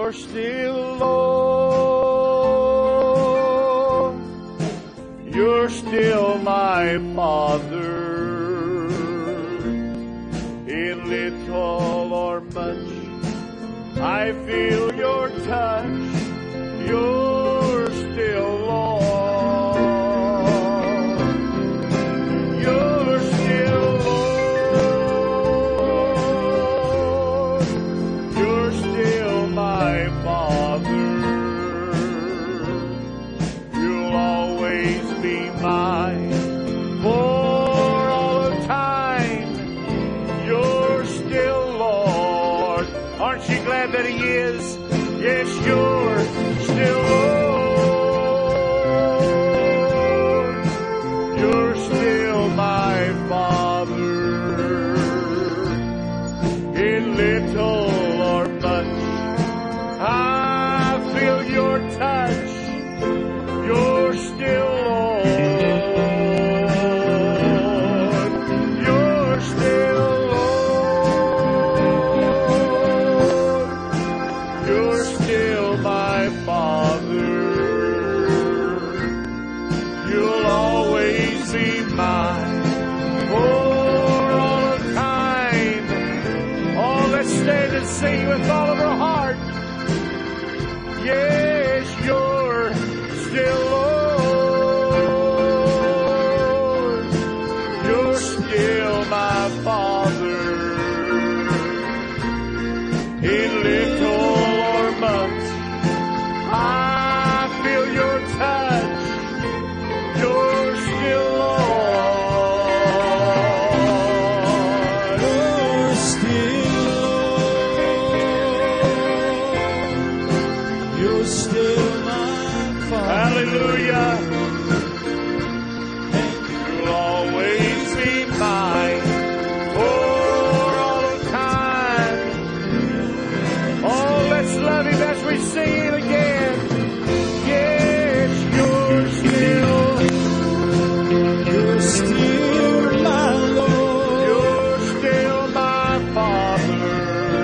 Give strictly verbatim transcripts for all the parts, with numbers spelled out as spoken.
You're still Lord. You're still my Father. In little or much, I feel your touch. You're still Lord. You're still Lord. You're still my Father. You'll always be mine for all of time. You're still Lord. Aren't you glad that He is? Yes, you're still Lord. You're still my Father. In little or much, I feel your touch. You're still Lord. You're still Lord. You're still my Father. You'll always be mine for all of time. Oh, let's stand and sing with all of our heart. Yes, you're still Lord. You're still my Father. In little or much, I feel your touch. You're still Lord. You're still Lord. You're still my Father. Hallelujah. You'll always be mine for all of time. Oh, let's love Him as we sing it again. Yes, you're still, you're still my Lord. You're still my Father.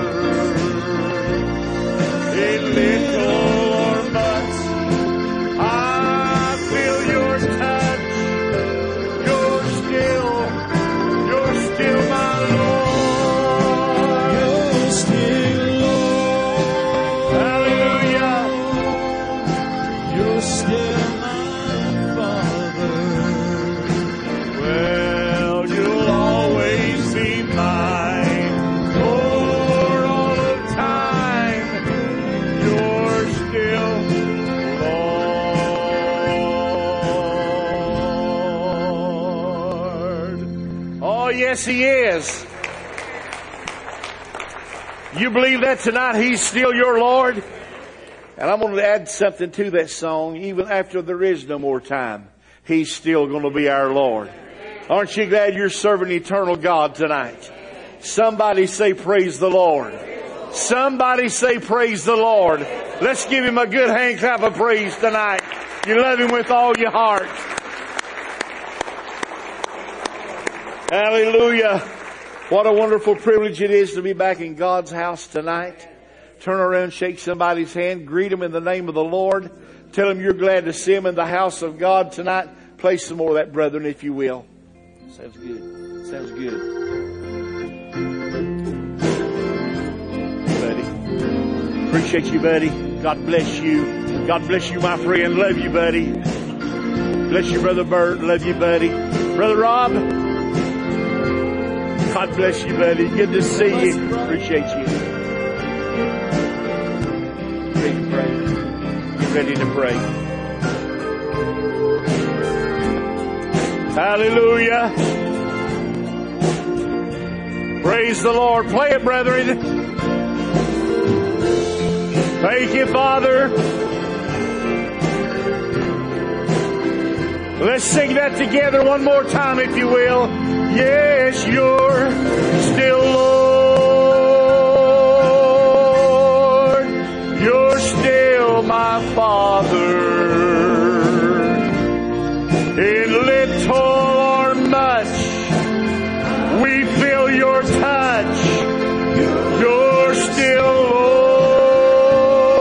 In little or much, I feel your touch. You're still, you're still my Lord. You're still Lord. Hallelujah. You're still my Father. Well, you'll always be mine for all of time. You're still Lord. Oh, yes, He is. You believe that tonight? He's still your Lord? And I'm going to add something to that song. Even after there is no more time, He's still going to be our Lord. Aren't you glad you're serving eternal God tonight? Somebody say praise the Lord. Somebody say praise the Lord. Let's give Him a good hand clap of praise tonight. You love Him with all your heart. Hallelujah. What a wonderful privilege it is to be back in God's house tonight. Turn around, shake somebody's hand, greet them in the name of the Lord. Tell them you're glad to see them in the house of God tonight. Play some more of that, brethren, if you will. Sounds good. Sounds good. Buddy. Appreciate you, buddy. God bless you. God bless you, my friend. Love you, buddy. Bless you, Brother Bert. Love you, buddy. Brother Rob. God bless you, buddy. Good to see you. Appreciate you. Ready to pray. Get ready to pray. Hallelujah. Praise the Lord. Play it, brethren. Thank you, Father. Let's sing that together one more time, if you will. Yes, you're still Lord. You're still my Father. In little or much, we feel your touch. You're still Lord.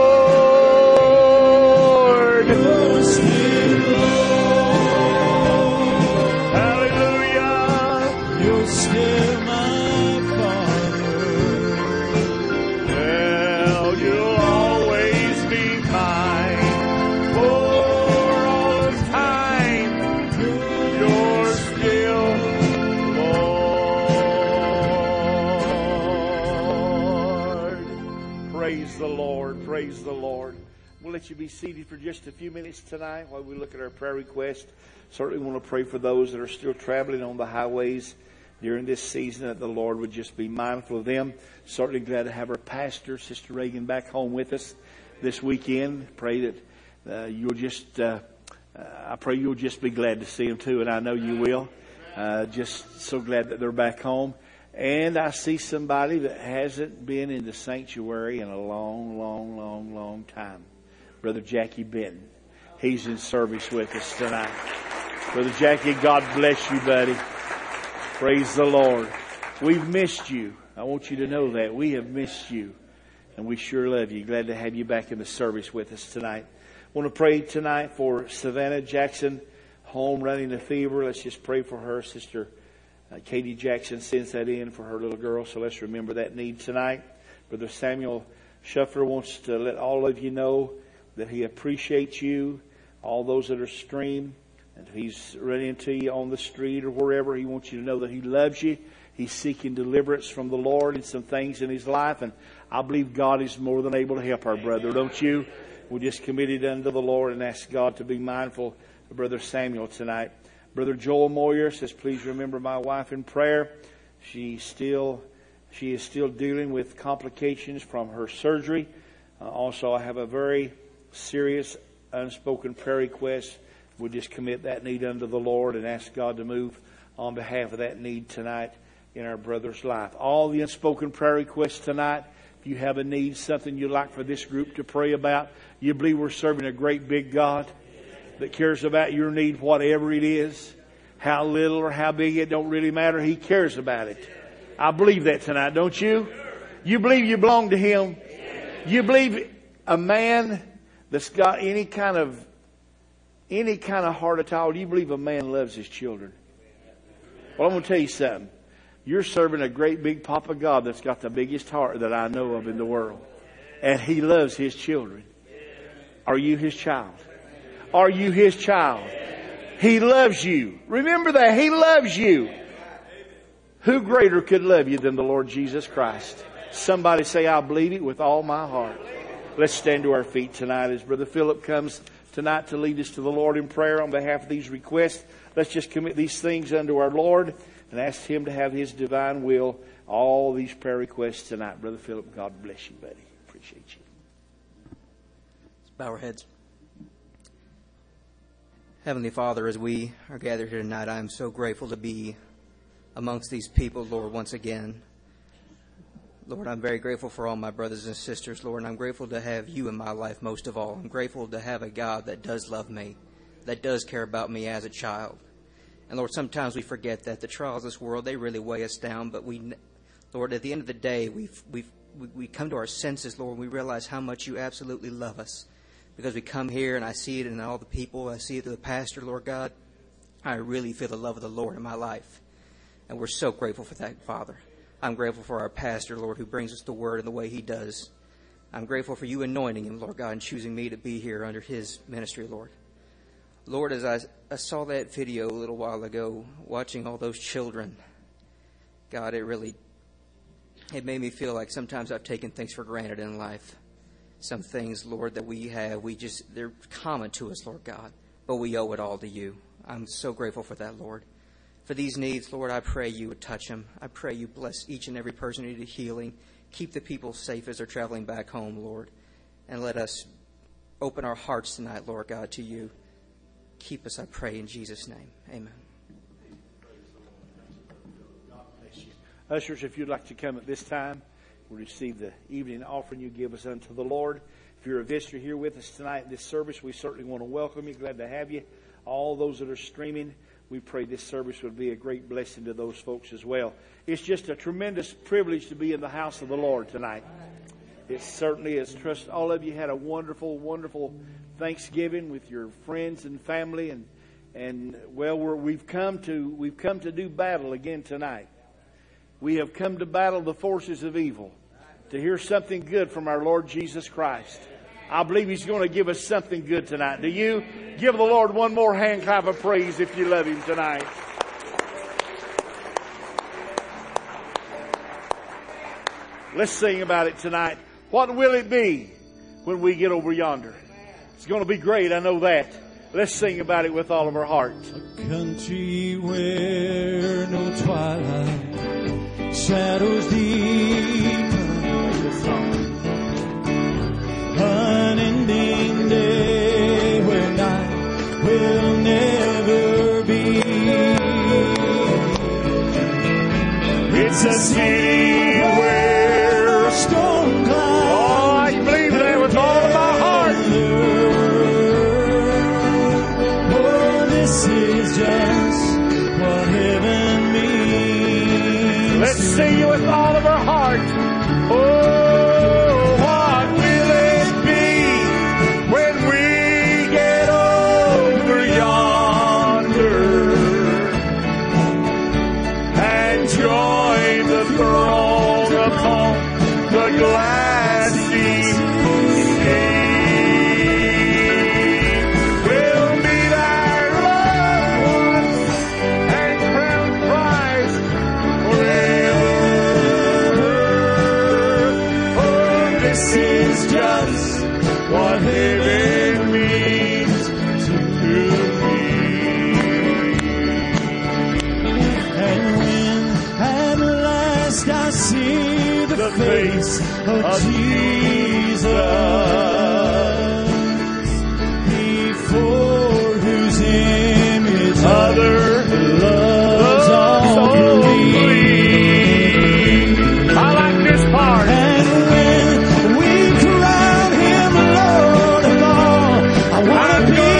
the Lord. Praise the Lord. We'll let you be seated for just a few minutes tonight while we look at our prayer request. Certainly want to pray for those that are still traveling on the highways during this season, that the Lord would just be mindful of them. Certainly glad to have our pastor, Sister Reagan, back home with us this weekend. Pray that uh, you'll just, uh, uh, I pray you'll just be glad to see them too, and I know you will. Uh, just so glad that they're back home. And I see somebody that hasn't been in the sanctuary in a long, long, long, long time. Brother Jackie Benton. He's in service with us tonight. Brother Jackie, God bless you, buddy. Praise the Lord. We've missed you. I want you to know that. We have missed you. And we sure love you. Glad to have you back in the service with us tonight. I want to pray tonight for Savannah Jackson, home running a fever. Let's just pray for her. Sister Uh, Katie Jackson sends that in for her little girl, so let's remember that need tonight. Brother Samuel Shuffler wants to let all of you know that he appreciates you, all those that are streamed. And if he's running into you on the street or wherever, he wants you to know that he loves you. He's seeking deliverance from the Lord in some things in his life, and I believe God is more than able to help our brother, don't you? We just committed unto the Lord and ask God to be mindful of Brother Samuel tonight. Brother Joel Moyer says, please remember my wife in prayer. She still, she is still dealing with complications from her surgery. Uh, also, I have a very serious unspoken prayer request. We'll just commit that need unto the Lord and ask God to move on behalf of that need tonight in our brother's life. All the unspoken prayer requests tonight. If you have a need, something you'd like for this group to pray about, you believe we're serving a great big God that cares about your need, whatever it is, how little or how big, it don't really matter. He cares about it. I believe that tonight, don't you? You believe you belong to Him. You believe a man that's got any kind of any kind of heart at all. Do you believe a man loves his children? Well, I'm going to tell you something. You're serving a great big Papa God that's got the biggest heart that I know of in the world, and He loves His children. Are you His child? Are you His child? He loves you. Remember that. He loves you. Who greater could love you than the Lord Jesus Christ? Somebody say, I believe it with all my heart. Let's stand to our feet tonight as Brother Philip comes tonight to lead us to the Lord in prayer on behalf of these requests. Let's just commit these things unto our Lord and ask Him to have His divine will. All these prayer requests tonight. Brother Philip, God bless you, buddy. Appreciate you. Let's bow our heads. Heavenly Father, as we are gathered here tonight, I am so grateful to be amongst these people, Lord, once again. Lord, I'm very grateful for all my brothers and sisters, Lord, and I'm grateful to have You in my life most of all. I'm grateful to have a God that does love me, that does care about me as a child. And Lord, sometimes we forget that the trials of this world, they really weigh us down, but we, Lord, at the end of the day, we've, we've, we we come to our senses, Lord, and we realize how much You absolutely love us. Because we come here and I see it in all the people, I see it through the pastor, Lord God. I really feel the love of the Lord in my life. And we're so grateful for that, Father. I'm grateful for our pastor, Lord, who brings us the word in the way he does. I'm grateful for You anointing him, Lord God, and choosing me to be here under his ministry, Lord. Lord, as I, I saw that video a little while ago, watching all those children, God, it really, it made me feel like sometimes I've taken things for granted in life. Some things, Lord, that we have, we just, they're common to us, Lord God, but we owe it all to You. I'm so grateful for that, Lord. For these needs, Lord, I pray You would touch them. I pray You bless each and every person who needed healing. Keep the people safe as they're traveling back home, Lord. And let us open our hearts tonight, Lord God, to You. Keep us, I pray, in Jesus' name. Amen. God bless you. Ushers, if you'd like to come at this time, we'll receive the evening offering You give us unto the Lord. If you're a visitor here with us tonight in this service, we certainly want to welcome you. Glad to have you. All those that are streaming, we pray this service would be a great blessing to those folks as well. It's just a tremendous privilege to be in the house of the Lord tonight. It certainly is. Trust all of you had a wonderful, wonderful Thanksgiving with your friends and family, and and well, we're, we've come to we've come to do battle again tonight. We have come to battle the forces of evil, to hear something good from our Lord Jesus Christ. I believe He's going to give us something good tonight. Do you? Give the Lord one more hand clap of praise if you love Him tonight. Let's sing about it tonight. What will it be when we get over yonder? It's going to be great, I know that. Let's sing about it with all of our hearts. A country where no twilight shadows deep, unending day where night will never be. It's a city where a storm clouds. Oh, I believe that with all of my heart. Oh, this is just what heaven means. Let's sing it with all of our heart. Oh. Face of Jesus, before whose image other loves all believe. I like this part. And when we crown Him Lord of all, I want to be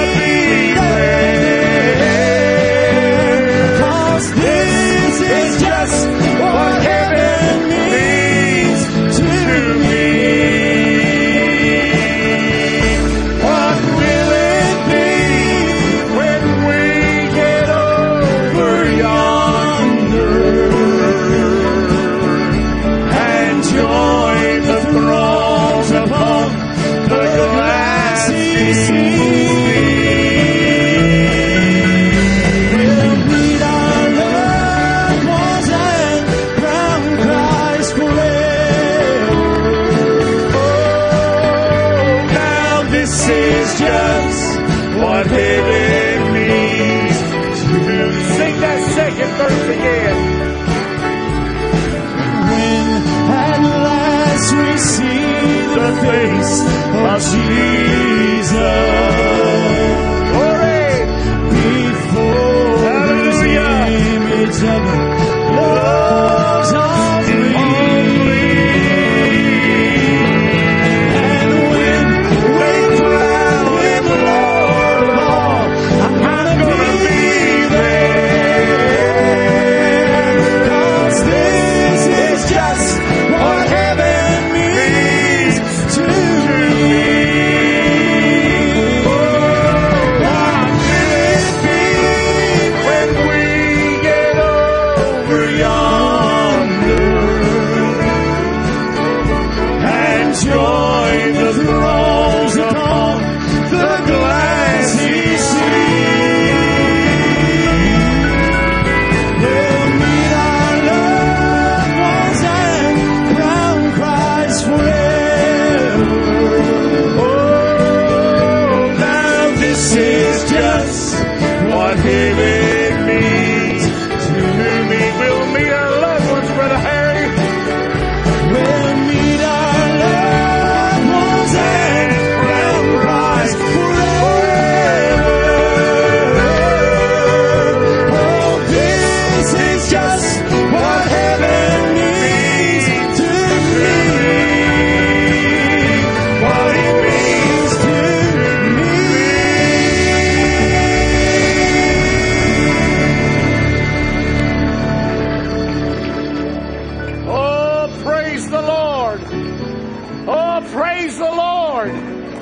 there, 'cause this is just what heaven means to me. What will it be when we get over yonder and join the throngs upon the glassy sea? We'll meet our loved ones and crown Christ forever. Now this is just what heaven means to me. Sing that second verse again. When at last we see the face of Jesus, Glory. before whose Hallelujah. image of love's all and when we crown Him Lord of all, I'm gonna be there, 'cause this is just what heaven means to me. What will it be When we get over yonder and join the thrones upon the glassy sea? We'll meet our loved ones and crown Christ forever. Oh, now this is just what heaven means to me. We'll meet our loved ones, Brother Harry. We'll meet our loved ones and crown Christ forever. Oh, this is just what heaven means to me. What it means to me. Oh, praise the Lord. Oh, praise the Lord.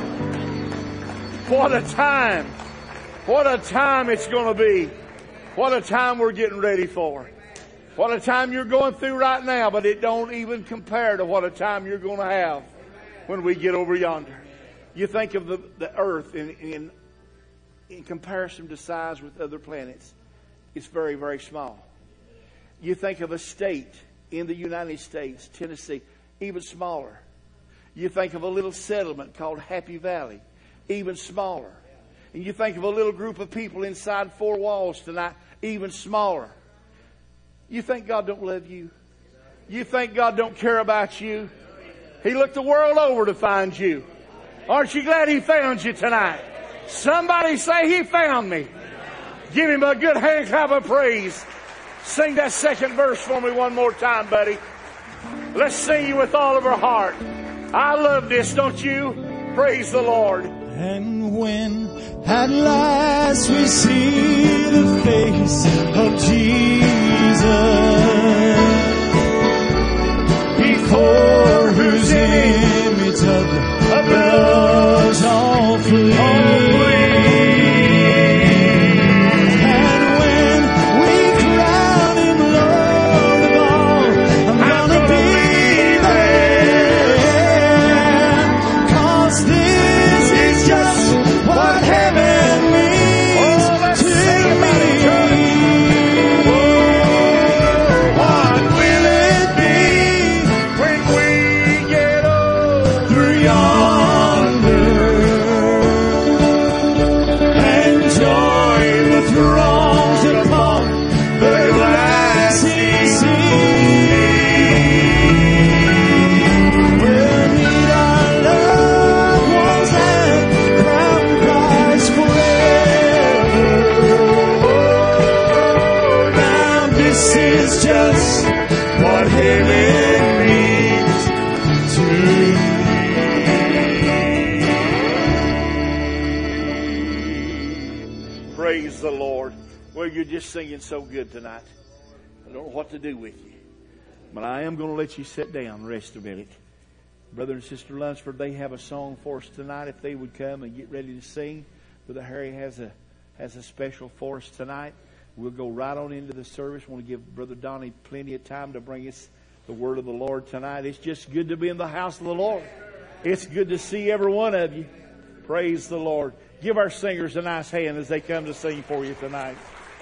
What a time. What a time it's going to be. What a time we're getting ready for. What a time you're going through right now, but it don't even compare to what a time you're going to have when we get over yonder. You think of the, the earth in, in, in comparison to size with other planets. It's very, very small. You think of a state in the United States, Tennessee, even smaller. You think of a little settlement called Happy Valley, even smaller. And you think of a little group of people inside four walls tonight, even smaller. You think God don't love you? You think God don't care about you? He looked the world over to find you. Aren't you glad He found you tonight? Somebody say, He found me. Give Him a good hand clap of praise. Sing that second verse for me one more time, buddy. Let's sing it with all of our heart. I love this, don't you? Praise the Lord. And when at last we see the face of Jesus, before whose image of love's all free. And when we crown Him Lord of all, I'm gonna be there, 'cause this is just what heaven means to me. What will it be when we get over yonder and join the throngs upon the glassy sea? We'll meet our loved ones and crown Christ forever. Now this is just what heaven means to me. Praise the Lord. Well, you're just singing so good tonight. I don't know what to do with you. But I am going to let you sit down, rest a minute. Brother and Sister Lunsford, they have a song for us tonight. If they would come and get ready to sing. Brother Harry has a has a special for us tonight. We'll go right on into the service. I want to give Brother Donnie plenty of time to bring us the word of the Lord tonight. It's just good to be in the house of the Lord. It's good to see every one of you. Praise the Lord. Give our singers a nice hand as they come to sing for you tonight.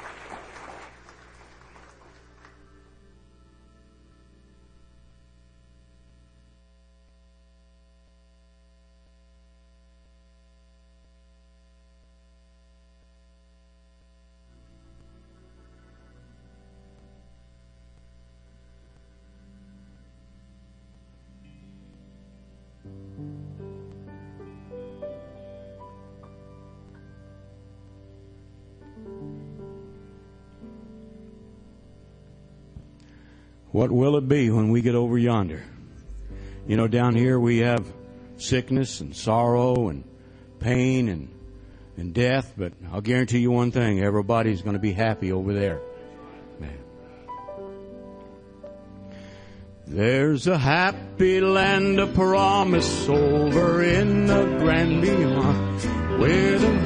What will it be when we get over yonder? You know, down here we have sickness and sorrow and pain and, and death, but I'll guarantee you one thing, everybody's going to be happy over there. Man. There's a happy land of promise over in the grand beyond, where the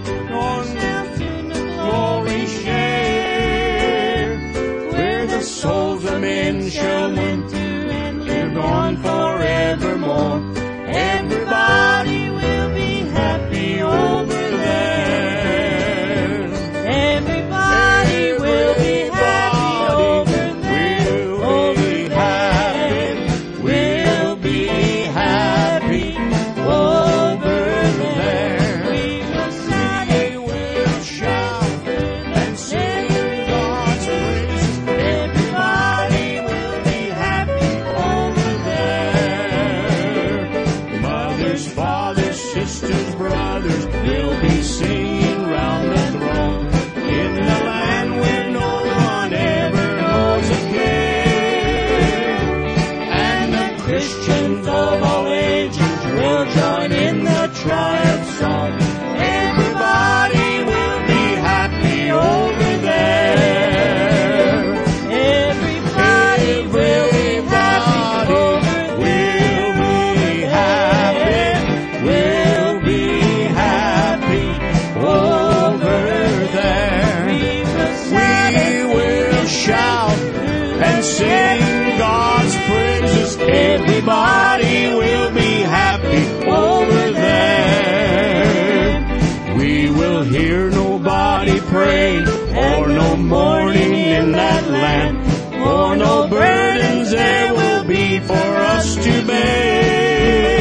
glory share, where the souls of men shall live on forevermore. Everybody will be happy over there. Everybody will be happy over there. We'll be happy. We'll be happy over there. We will shout and sing God's praises. Everybody will be happy over there. Mothers, fathers, sisters, brothers will be singing round the throne in the land where no one ever knows a care. And the Christians of all ages will join in the triumph song. Everybody will be happy over there. Everybody will be happy over We'll be happy. We'll be happy over there. We will shout and sing God's praises. Everybody will be happy over there. We will hear nobody pray, or no mourning in that land, or no burdens there will be for us to bear.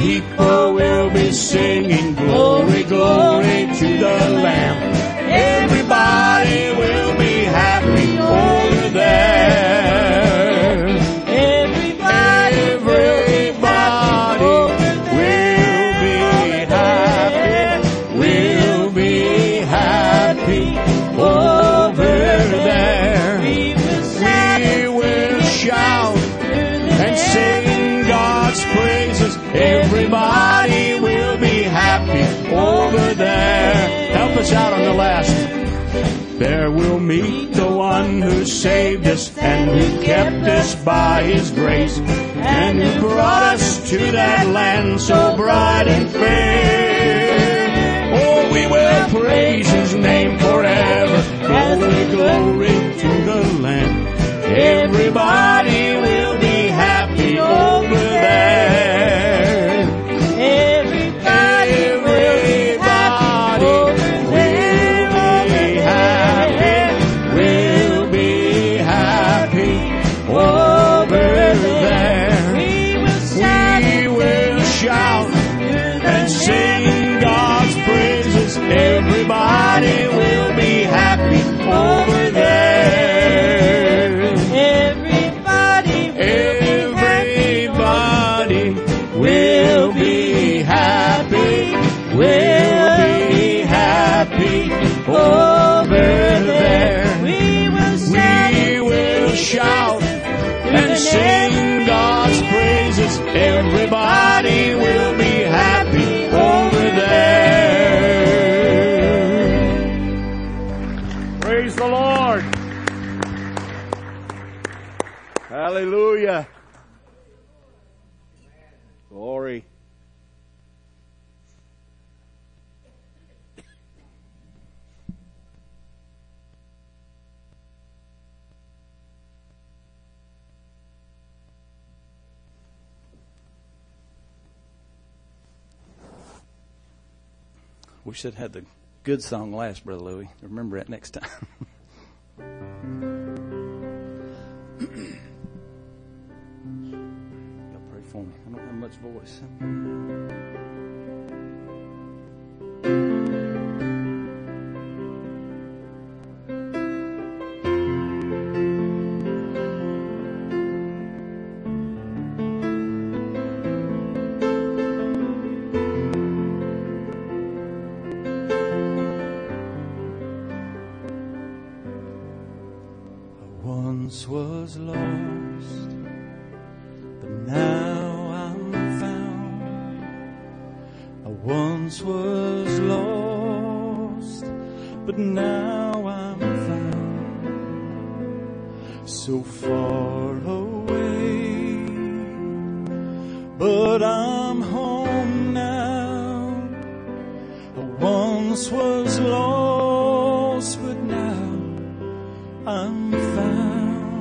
people will be singing glory, glory to the Lamb. Everybody will be happy over there. Everybody, Everybody will be happy, will be happy over there. we will We will shout and sing God's praises. Everybody will be happy over there. Help us out on the last. There we'll meet the one who saved us and who kept us by His grace and who brought us to that land so bright and fair. Oh, we will praise His name forever. Glory, glory to the Lamb. Everybody will be happy over there. Everybody, Everybody will be happy, will be happy over there. we will shout We will shout and sing God's praises. Everybody will be happy over there. Everybody, Everybody will be happy, will be happy over there. we will shout We will shout and sing God's praises. Everybody will be happy over there. Praise the Lord. Hallelujah. Glory. We should have had the good song last, Brother Louie. Remember that next time. Y'all pray for me. I don't have much voice. once was lost, but now I'm found. I once was lost, but now I'm found. So far away, but I'm home now. I once was lost, but now I'm found.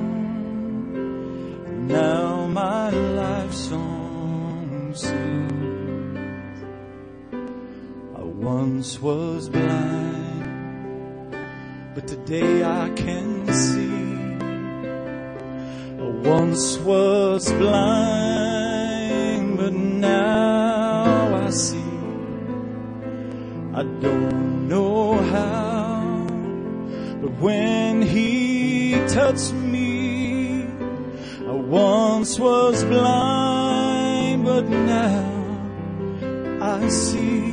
Now my life song sings. I once was blind, but today I can see. I once was blind, but now I see. I don't know how, but when He touched me, I once was blind, but now I see.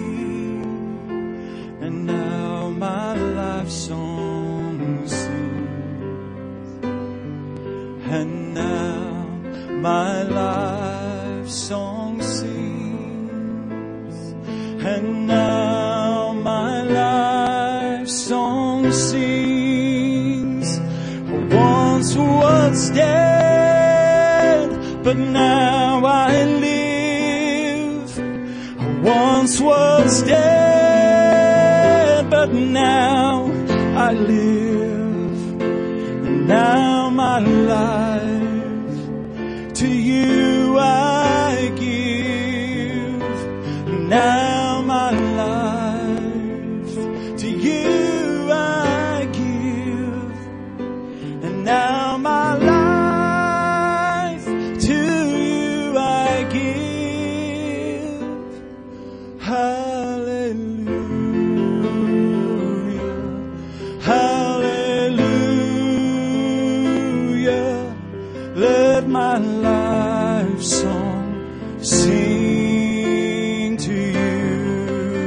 And now my life song sings. And now my life song sings. And now my life song sings. I once was dead, but now I live. I once was dead, but now I live. And now my life to you I give. Now my life to you I give. And now my life to you I give. my life song sing to you.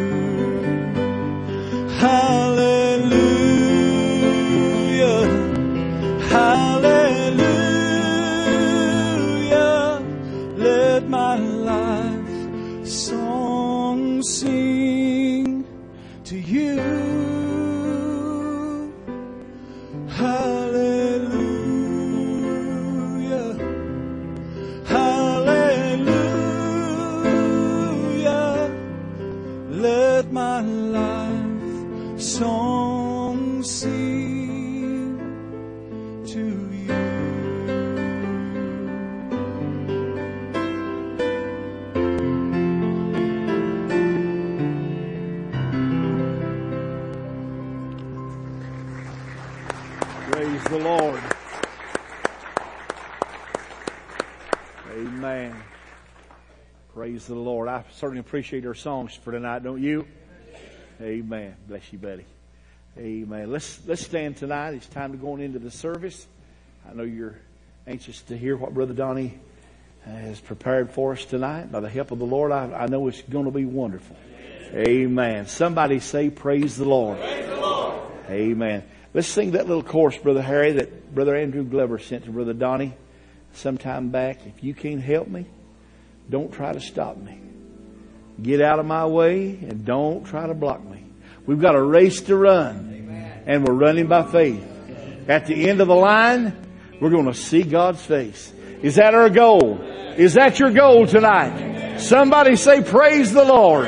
Hallelujah, hallelujah, let my life song sing to you. Hallelujah, hallelujah, let my life song sing to you. Praise the Lord. Amen. Praise the Lord. I certainly appreciate our songs for tonight, don't you? Amen. Bless you, buddy. Amen. Let's let's stand tonight. It's time to go on into the service. I know you're anxious to hear what Brother Donnie has prepared for us tonight. By the help of the Lord, I, I know it's going to be wonderful. Amen. Somebody say, praise the Lord. Praise the Lord. Amen. Let's sing that little chorus, Brother Harry, that Brother Andrew Glover sent to Brother Donnie sometime back. If you can't help me, don't try to stop me. Get out of my way and don't try to block me. We've got a race to run, and we're running by faith. At the end of the line, we're going to see God's face. Is that our goal? Is that your goal tonight? Somebody say, praise the Lord.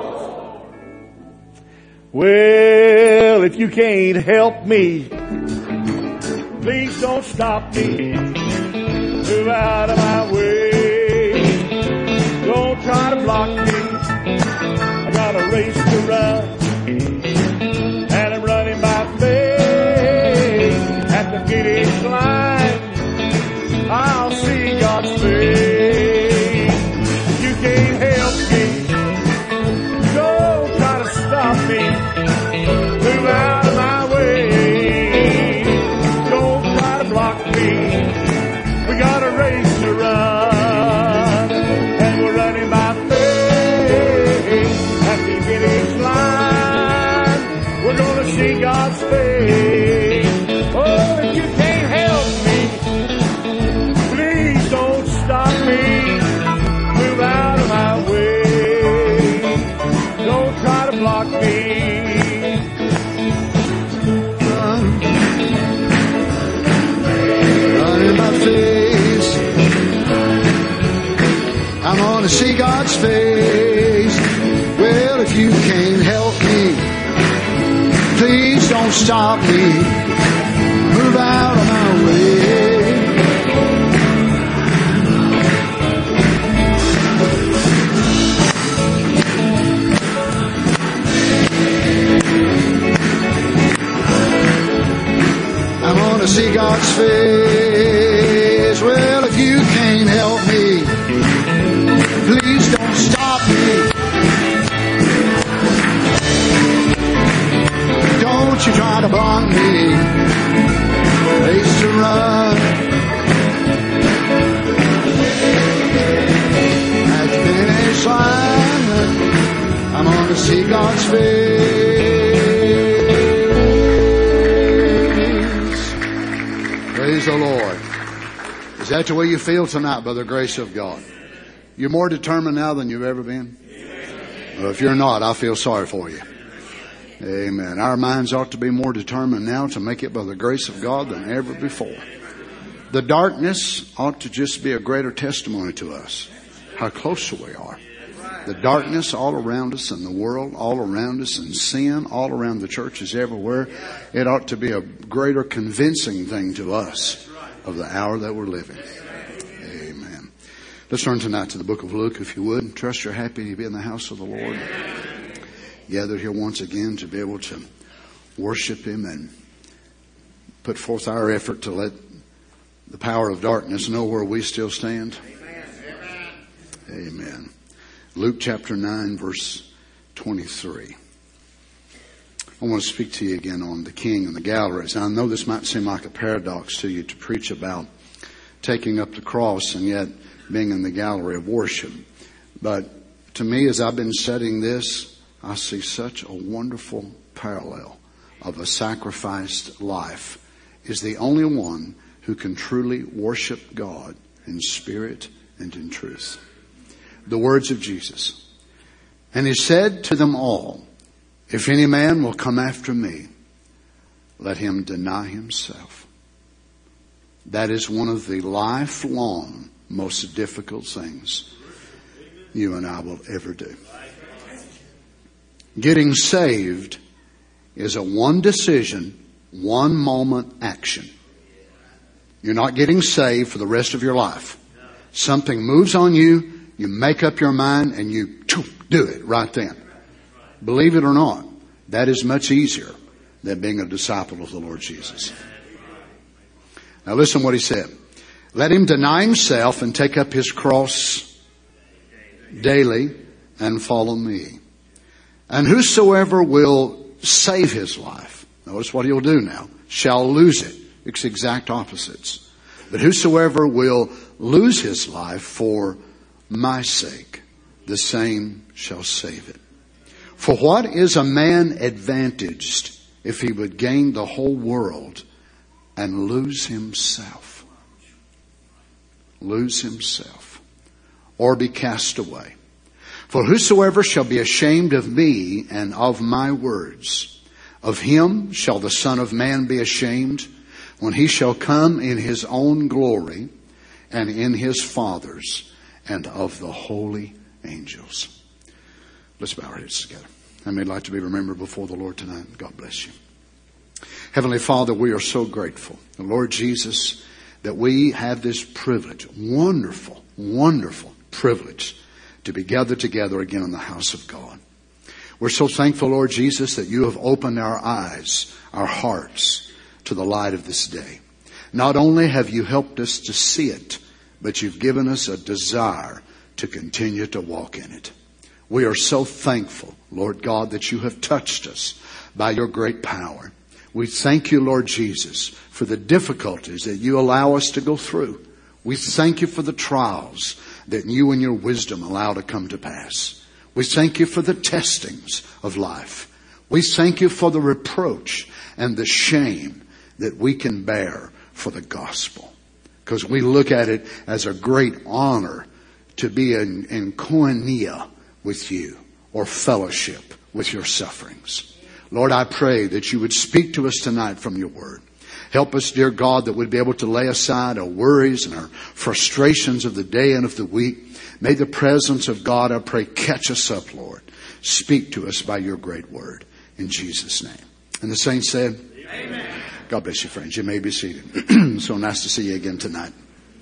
Well, if you can't help me, please don't stop me. Move out of my way. Don't try to block me. I got a race to run, and I'm running by faith. At the finish line, I'll see God's face. You can't help me. Don't try to stop me. Move out of my way. Don't try to block me. We got a race to run, and we're running by faith. At the finish line, we're gonna see God's face. Oh, if you can't help me, please don't stop me. Move out of my way. Don't try to block me. Running my face, I'm gonna see God's face. Well, if you can't help me, please don't stop me. Move out of my way. I'm gonna see God's face. Well, if you can't help me, please don't stop me. Don't you try to block me. Race to run. At the finish line, I'm gonna see God's face. Praise the Lord. Is that the way you feel tonight, by the grace of God? You're more determined now than you've ever been? Well, if you're not, I feel sorry for you. Amen. Our minds ought to be more determined now to make it by the grace of God than ever before. The darkness ought to just be a greater testimony to us how close we are. The darkness all around us in the world, all around us in sin, all around the churches everywhere, it ought to be a greater convincing thing to us of the hour that we're living. Amen. Let's turn tonight to the book of Luke, if you would. Trust you're happy to be in the house of the Lord. Gathered here once again to be able to worship Him and put forth our effort to let the power of darkness know where we still stand. Amen. Amen. Luke chapter nine, verse twenty-three. I want to speak to you again on the king and the galleries. Now, I know this might seem like a paradox to you to preach about taking up the cross and yet being in the gallery of worship. But to me, as I've been studying this, I see such a wonderful parallel of a sacrificed life is the only one who can truly worship God in spirit and in truth. The words of Jesus. And he said to them all, if any man will come after me, let him deny himself. That is one of the lifelong most difficult things you and I will ever do. Getting saved is a one decision, one moment action. You're not getting saved for the rest of your life. Something moves on you, you make up your mind, and you do it right then. Believe it or not, that is much easier than being a disciple of the Lord Jesus. Now listen what he said. Let him deny himself and take up his cross daily and follow me. And whosoever will save his life, notice what he'll do now, shall lose it. It's exact opposites. But whosoever will lose his life for my sake, the same shall save it. For what is a man advantaged if he would gain the whole world and lose himself? Lose himself, or be cast away. For whosoever shall be ashamed of me and of my words, of him shall the Son of Man be ashamed when he shall come in his own glory and in his Father's and of the holy angels. Let's bow our heads together. And we'd like to be remembered before the Lord tonight. God bless you. Heavenly Father, we are so grateful, Lord Jesus, that we have this privilege, wonderful, wonderful privilege, to be gathered together again in the house of God. We're so thankful, Lord Jesus, that you have opened our eyes, our hearts, to the light of this day. Not only have you helped us to see it, but you've given us a desire to continue to walk in it. We are so thankful, Lord God, that you have touched us by your great power. We thank you, Lord Jesus, for the difficulties that you allow us to go through. We thank you for the trials that you and your wisdom allow to come to pass. We thank you for the testings of life. We thank you for the reproach and the shame that we can bear for the gospel. Because we look at it as a great honor to be in, in koinonia with you, or fellowship with your sufferings. Lord, I pray that you would speak to us tonight from your word. Help us, dear God, that we'd be able to lay aside our worries and our frustrations of the day and of the week. May the presence of God, I pray, catch us up, Lord. Speak to us by your great word. In Jesus' name. And the saints said, amen. God bless you, friends. You may be seated. So nice to see you again tonight.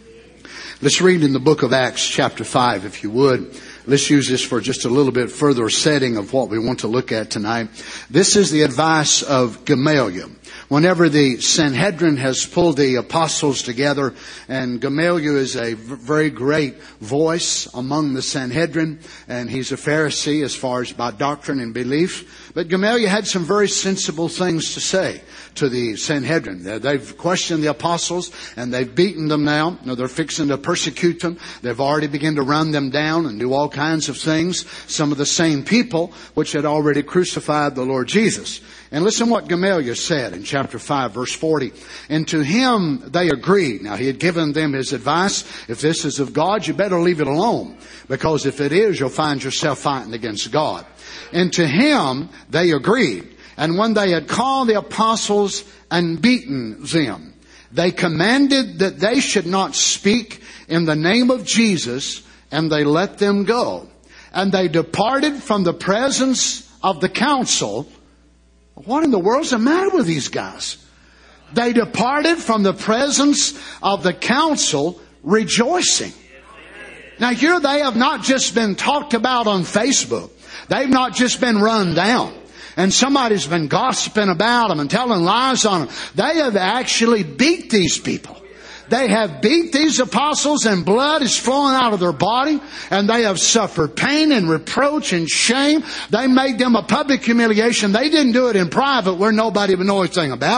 Let's read in the book of Acts chapter five, if you would. Let's use this for just a little bit further setting of what we want to look at tonight. This is the advice of Gamaliel. Whenever the Sanhedrin has pulled the apostles together, and Gamaliel is a very great voice among the Sanhedrin, and he's a Pharisee as far as by doctrine and belief. But Gamaliel had some very sensible things to say to the Sanhedrin. They've questioned the apostles and they've beaten them now. Now they're fixing to persecute them. They've already begun to run them down and do all kinds of things. Some of the same people which had already crucified the Lord Jesus. And listen what Gamaliel said in chapter five, verse forty. And to him they agreed. Now he had given them his advice. If this is of God, you better leave it alone. Because if it is, you'll find yourself fighting against God. And to him they agreed. And when they had called the apostles and beaten them, they commanded that they should not speak in the name of Jesus, and they let them go. And they departed from the presence of the council. What in the world's the matter with these guys? They departed from the presence of the council rejoicing. Now here they have not just been talked about on Facebook. They've not just been run down. And somebody's been gossiping about them and telling lies on them. They have actually beat these people. They have beat these apostles and blood is flowing out of their body. And they have suffered pain and reproach and shame. They made them a public humiliation. They didn't do it in private where nobody would know anything about it.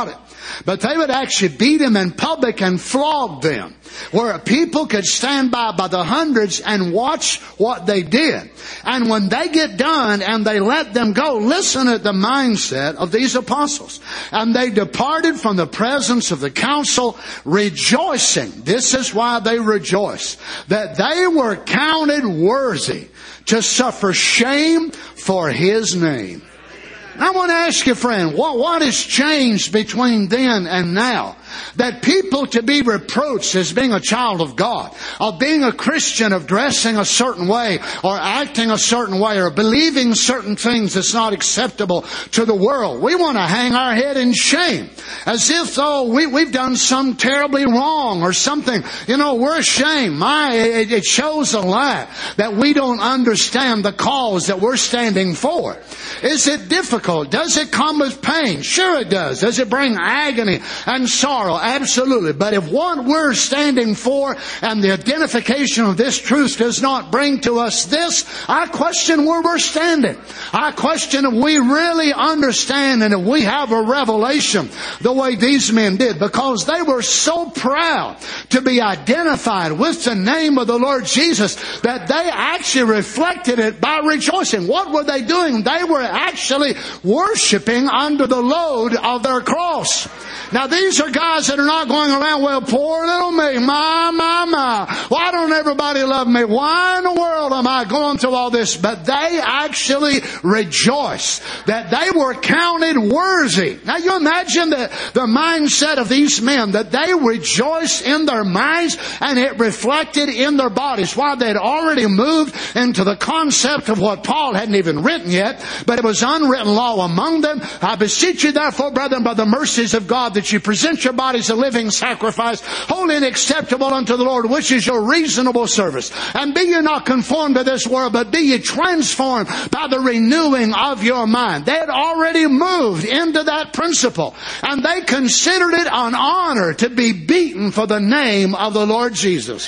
But they would actually beat them in public and flog them, where people could stand by by the hundreds and watch what they did. And when they get done and they let them go, listen to the mindset of these apostles. And they departed from the presence of the council rejoicing. This is why they rejoiced. That they were counted worthy to suffer shame for His name. I want to ask you, friend, what, what has changed between then and now? That people to be reproached as being a child of God, of being a Christian, of dressing a certain way, or acting a certain way, or believing certain things that's not acceptable to the world. We want to hang our head in shame, as if, oh, we, we've done some terribly wrong or something. You know, we're ashamed. My, it, it shows a lack that we don't understand the cause that we're standing for. Is it difficult? Does it come with pain? Sure it does. Does it bring agony and sorrow? Absolutely. But if what we're standing for and the identification of this truth does not bring to us this, I question where we're standing. I question if we really understand and if we have a revelation the way these men did, because they were so proud to be identified with the name of the Lord Jesus that they actually reflected it by rejoicing. What were they doing? They were actually worshiping under the load of their cross. Now these are guys that are not going around, well, poor little me, my, my, my. Why don't everybody love me? Why in the world am I going through all this? But they actually rejoice that they were counted worthy. Now you imagine the, the mindset of these men, that they rejoiced in their minds and it reflected in their bodies. Why? They had already moved into the concept of what Paul hadn't even written yet, but it was unwritten law among them. I beseech you therefore, brethren, by the mercies of God, that you present your bodies a living sacrifice, holy and acceptable unto the Lord, which is your reasonable service. And be ye not conformed to this world, but be ye transformed by the renewing of your mind. They had already moved into that principle, and they considered it an honor to be beaten for the name of the Lord Jesus.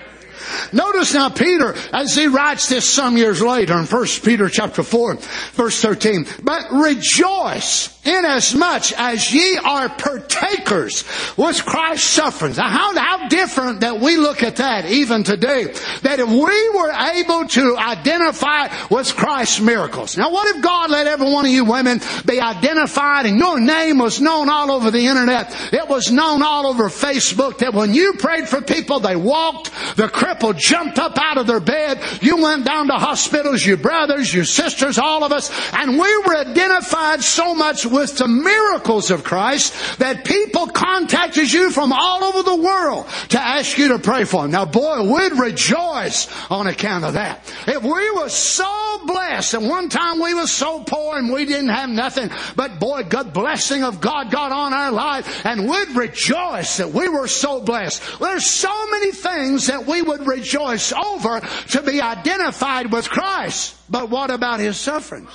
Notice now Peter, as he writes this some years later in First Peter chapter four, verse thirteen, but rejoice inasmuch as ye are partakers with Christ's sufferings. Now how, how different that we look at that even today. That if we were able to identify with Christ's miracles. Now what if God let every one of you women be identified and your name was known all over the internet? It was known all over Facebook that when you prayed for people, they walked, the crippled jumped up out of their bed, you went down to hospitals, your brothers, your sisters, all of us, and we were identified so much with the miracles of Christ that people contacted you from all over the world to ask you to pray for them. Now boy, we'd rejoice on account of that. If we were so blessed, and one time we were so poor and we didn't have nothing, but boy, God, blessing of God got on our life, and we'd rejoice that we were so blessed. There's so many things that we would rejoice over to be identified with Christ. But what about His sufferings?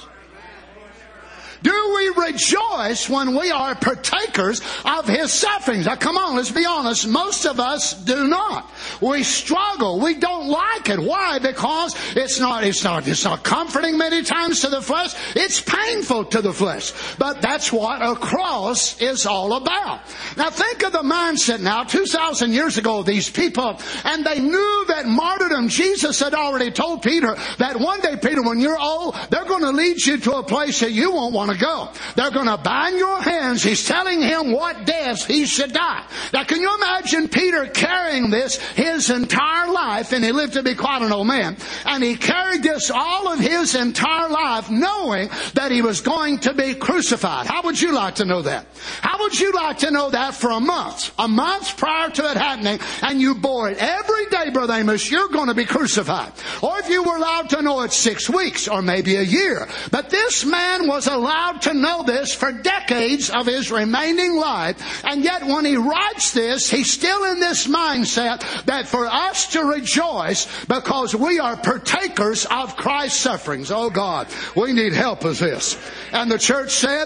Do we rejoice when we are partakers of His sufferings? Now come on, let's be honest. Most of us do not. We struggle. We don't like it. Why? Because it's not, it's not, it's not comforting many times to the flesh. It's painful to the flesh. But that's what a cross is all about. Now think of the mindset now, two thousand years ago, these people, and they knew that martyrdom. Jesus had already told Peter that one day, Peter, when you're old, they're going to lead you to a place that you won't want to go. They're going to bind your hands. He's telling him what death he should die. Now can you imagine Peter carrying this his entire life, and he lived to be quite an old man, and he carried this all of his entire life knowing that he was going to be crucified. How would you like to know that? How would you like to know that for a month? A month prior to it happening, and you bore it every day, Brother Amos, you're going to be crucified. Or if you were allowed to know it six weeks or maybe a year. But this man was allowed to know this for decades of his remaining life. And yet when he writes this, he's still in this mindset that for us to rejoice because we are partakers of Christ's sufferings. Oh God, we need help with this. And the church said,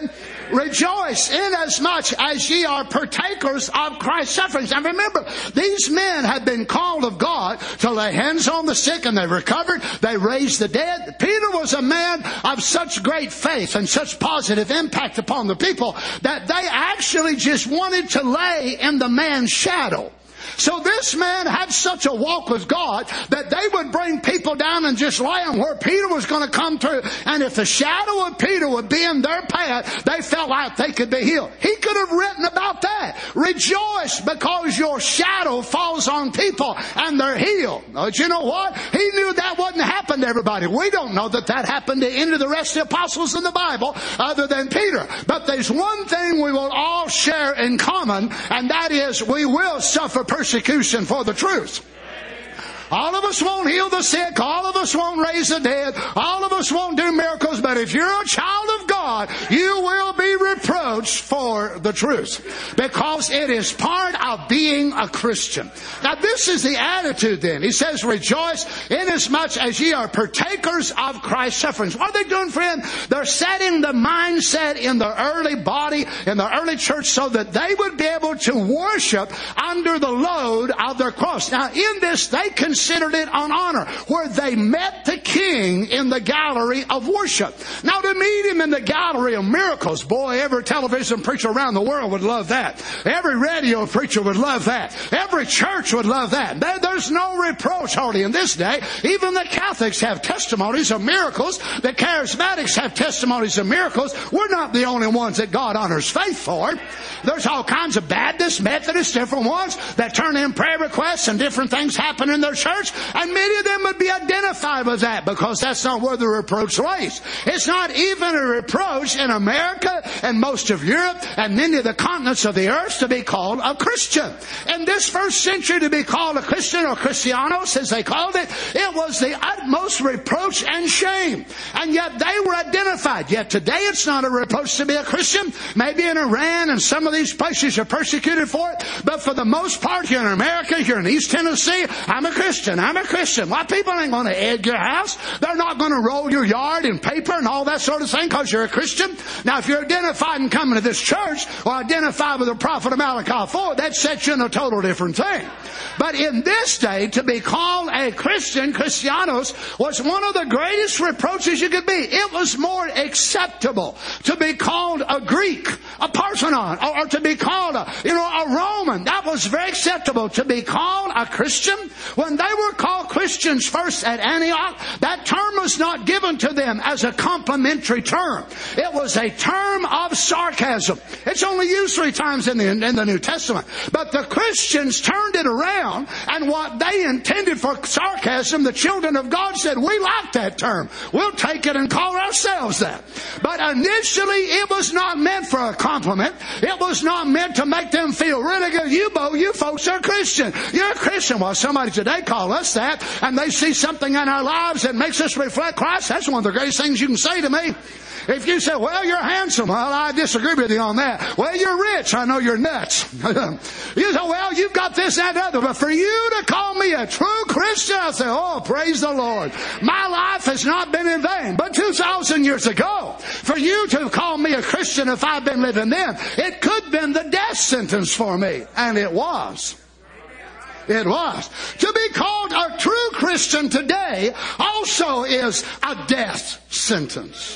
Rejoice inasmuch as ye are partakers of Christ's sufferings. And remember, these men had been called of God to lay hands on the sick, and they recovered. They raised the dead. Peter was a man of such great faith and such positive impact upon the people that they actually just wanted to lay in the man's shadow. So this man had such a walk with God that they would bring people down and just lay them where Peter was going to come through. And if the shadow of Peter would be in their path, they felt like they could be healed. He could have written about that. Rejoice because your shadow falls on people and they're healed. But you know what? He knew that wouldn't happen to everybody. We don't know that that happened to any of the rest of the apostles in the Bible other than Peter. But there's one thing we will all share in common, and that is we will suffer persecution for the truth. All of us won't heal the sick. All of us won't raise the dead. All of us won't do miracles. But if you're a child of God, you will be reproached for the truth, because it is part of being a Christian. Now this is the attitude then. He says, rejoice inasmuch as ye are partakers of Christ's sufferings. What are they doing, friend? They're setting the mindset in the early body, in the early church, so that they would be able to worship under the load of their cross. Now in this, they consider considered it an honor, where they met the King in the gallery of worship. Now to meet him in the gallery of miracles, boy, every television preacher around the world would love that. Every radio preacher would love that. Every church would love that. There, there's no reproach hardly in this day. Even the Catholics have testimonies of miracles. The Charismatics have testimonies of miracles. We're not the only ones that God honors faith for. There's all kinds of Baptists, Methodists, different ones that turn in prayer requests and different things happen in their church. And many of them would be identified with that, because that's not where the reproach lays. It's not even a reproach in America and most of Europe and many of the continents of the earth to be called a Christian. In this first century, to be called a Christian, or Christianos as they called it, it was the utmost reproach and shame. And yet they were identified. Yet today it's not a reproach to be a Christian. Maybe in Iran and some of these places you're persecuted for it. But for the most part, here in America, here in East Tennessee, I'm a Christian. I'm a Christian. Why, people ain't going to egg your house. They're not going to roll your yard in paper and all that sort of thing because you're a Christian. Now, if you're identified and coming to this church, or identified with the prophet of Malachi four, that sets you in a total different thing. But in this day, to be called a Christian, Christianos, was one of the greatest reproaches you could be. It was more acceptable to be called a Greek, a Parthenon, or, or to be called a, you know, a Roman. That was very acceptable. To be called a Christian, when they were called Christians first at Antioch, that term was not given to them as a complimentary term. It was a term of sarcasm. It's only used three times in the, in the New Testament. But the Christians turned it around, and what they intended for sarcasm, the children of God said, we like that term. We'll take it and call ourselves that. But initially, it was not meant for a compliment. It was not meant to make them feel really good. You, Bo, you folks are Christian. You're a Christian. Well, somebody today call us that, and they see something in our lives that makes us reflect Christ. That's one of the greatest things you can say to me. If you say, well, you're handsome, well, I disagree with you on that. Well, you're rich, I know you're nuts. You say, well, you've got this, that, and other. But for you to call me a true Christian, I say, oh, praise the Lord. My life has not been in vain. But two thousand years ago, for you to call me a Christian, if I've been living then, it could have been the death sentence for me. And it was. It was. To be called a true Christian today also is a death sentence.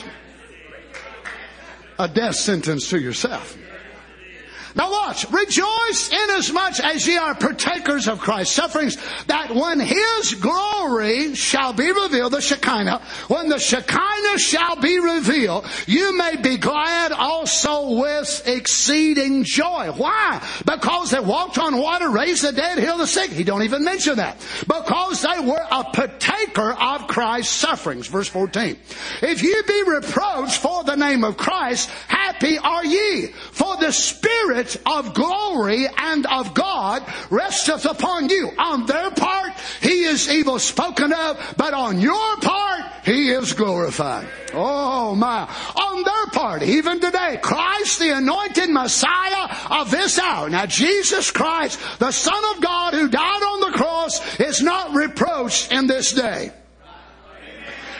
A death sentence to yourself. Now watch. Rejoice inasmuch as ye are partakers of Christ's sufferings, that when His glory shall be revealed, the Shekinah, when the Shekinah shall be revealed, you may be glad also with exceeding joy. Why? Because they walked on water, raised the dead, healed the sick. He don't even mention that. Because they were a partaker of Christ's sufferings. Verse fourteen. If ye be reproached for the name of Christ, happy are ye, for the Spirit of glory and of God resteth upon you. On their part, He is evil spoken of, but on your part, He is glorified. Oh my. On their part, even today, Christ, the anointed Messiah of this hour. Now, Jesus Christ, the Son of God who died on the cross, is not reproached in this day.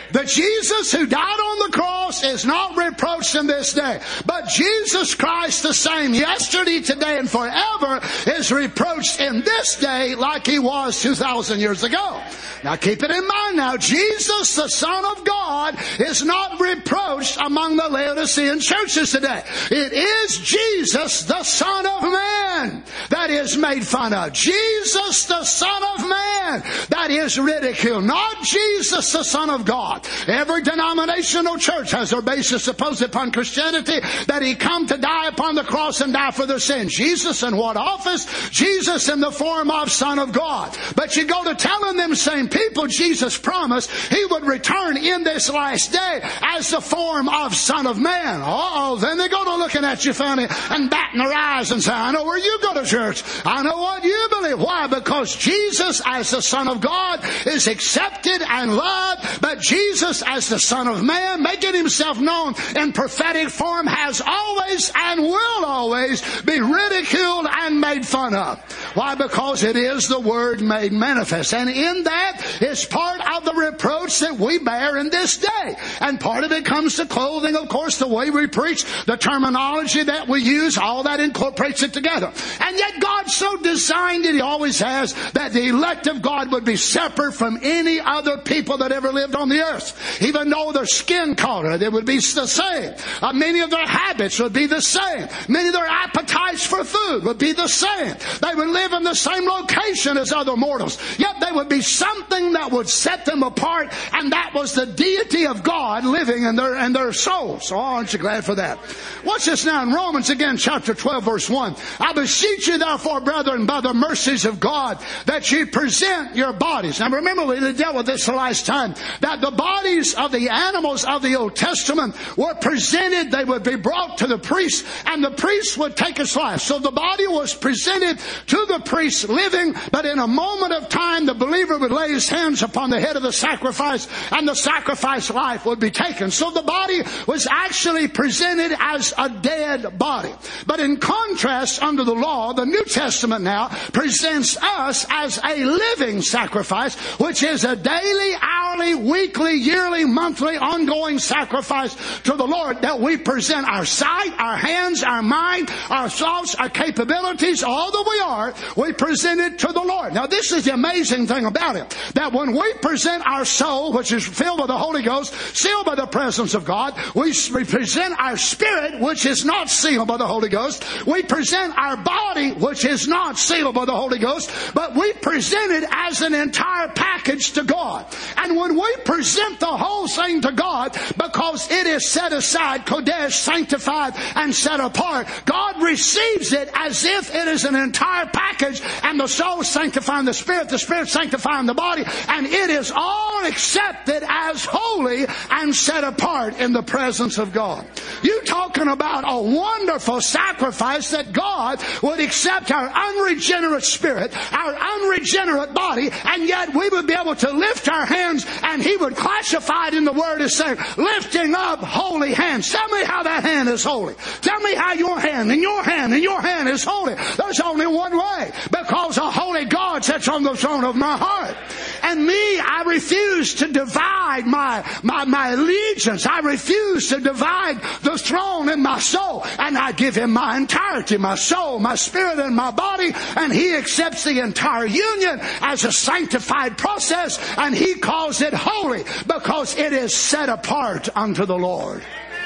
The Jesus who died on the cross is not reproached in this day. But Jesus Christ, the same yesterday, today, and forever, is reproached in this day like He was two thousand years ago. Now keep it in mind now, Jesus, the Son of God, is not reproached among the Laodicean churches today. It is Jesus, the Son of Man, that is made fun of. Jesus, the Son of Man, that is ridiculed. Not Jesus, the Son of God. Every denominational church has their basis supposed upon Christianity, that He come to die upon the cross and die for their sins. Jesus in what office? Jesus in the form of Son of God. But you go to telling them same people, Jesus promised He would return in this last day as the form of Son of Man. Uh-oh, then they go to looking at you funny and batting their eyes and say, I know where you go to church. I know what you believe. Why? Because Jesus as the Son of God is accepted and loved, but Jesus as the Son of Man, making Himself known in prophetic form, has always and will always be ridiculed and made fun of. Why? Because it is the Word made manifest. And in that is part of the reproach that we bear in this day. And part of it comes to clothing, of course, the way we preach, the terminology that we use, all that incorporates it together. And yet God so designed it, He always has, that the elect of God would be separate from any other people that ever lived on the earth. Even though their skin color, it would be the same. Uh, many of their habits would be the same. Many of their appetites for food would be the same. They would live in the same location as other mortals. Yet there would be something that would set them apart, and that was the deity of God living in their, in their souls. So aren't you glad for that? Watch this now in Romans again, chapter twelve, verse one. I beseech you therefore, brethren, by the mercies of God, that ye present your bodies. Now remember, we dealt with this the last time, that the bodies of the animals of the Old Testament were presented. They would be brought to the priest, and the priest would take its life. So the body was presented to the priest living, but in a moment of time the believer would lay his hands upon the head of the sacrifice, and the sacrifice life would be taken. So the body was actually presented as a dead body. But in contrast, under the law, the New Testament now presents us as a living sacrifice, which is a daily, hourly, weekly, yearly, monthly, ongoing sacrifice to the Lord, that we present our sight, our hands, our mind, our thoughts, our capabilities, all that we are, we present it to the Lord. Now this is the amazing thing about it, that when we present our soul, which is filled with the Holy Ghost, sealed by the presence of God, we present our spirit, which is not sealed by the Holy Ghost, we present our body, which is not sealed by the Holy Ghost, but we present it as an entire package to God. And when we present the whole thing to God, because it is set aside, kodesh, sanctified, and set apart, God receives it as if it is an entire package, and the soul sanctifying the spirit, the spirit sanctifying the body, and it is all accepted as holy and set apart in the presence of God. You talking about a wonderful sacrifice, that God would accept our unregenerate spirit, our unregenerate body, and yet we would be able to lift our hands, and He would classify it in the Word as saying, lifting up holy hands. Tell me how that hand is holy. Tell me how your hand and your hand and your hand is holy. There's only one way, because a holy God sits on the throne of my heart. And me, I refuse to divide my, my, my allegiance. I refuse to divide the throne in my soul. And I give Him my entirety, my soul, my spirit, and my body. And He accepts the entire union as a sanctified process. And He calls it holy, because it is set apart unto the Lord.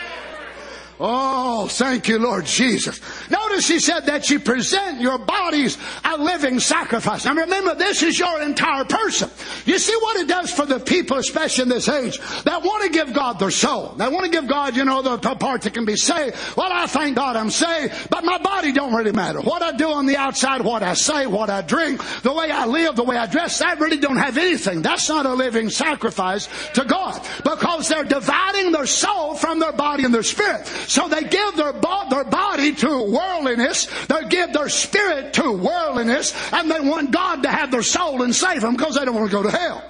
Oh, thank you, Lord Jesus. Notice He said that you present your bodies a living sacrifice. Now remember, this is your entire person. You see what it does for the people, especially in this age, that want to give God their soul. They want to give God, you know, the part that can be saved. Well, I thank God I'm saved, but my body don't really matter. What I do on the outside, what I say, what I drink, the way I live, the way I dress, that really don't have anything. That's not a living sacrifice to God, because they're dividing their soul from their body and their spirit. So they give their, bo- their body to worldliness, they give their spirit to worldliness, and they want God to have their soul and save them, because they don't want to go to hell.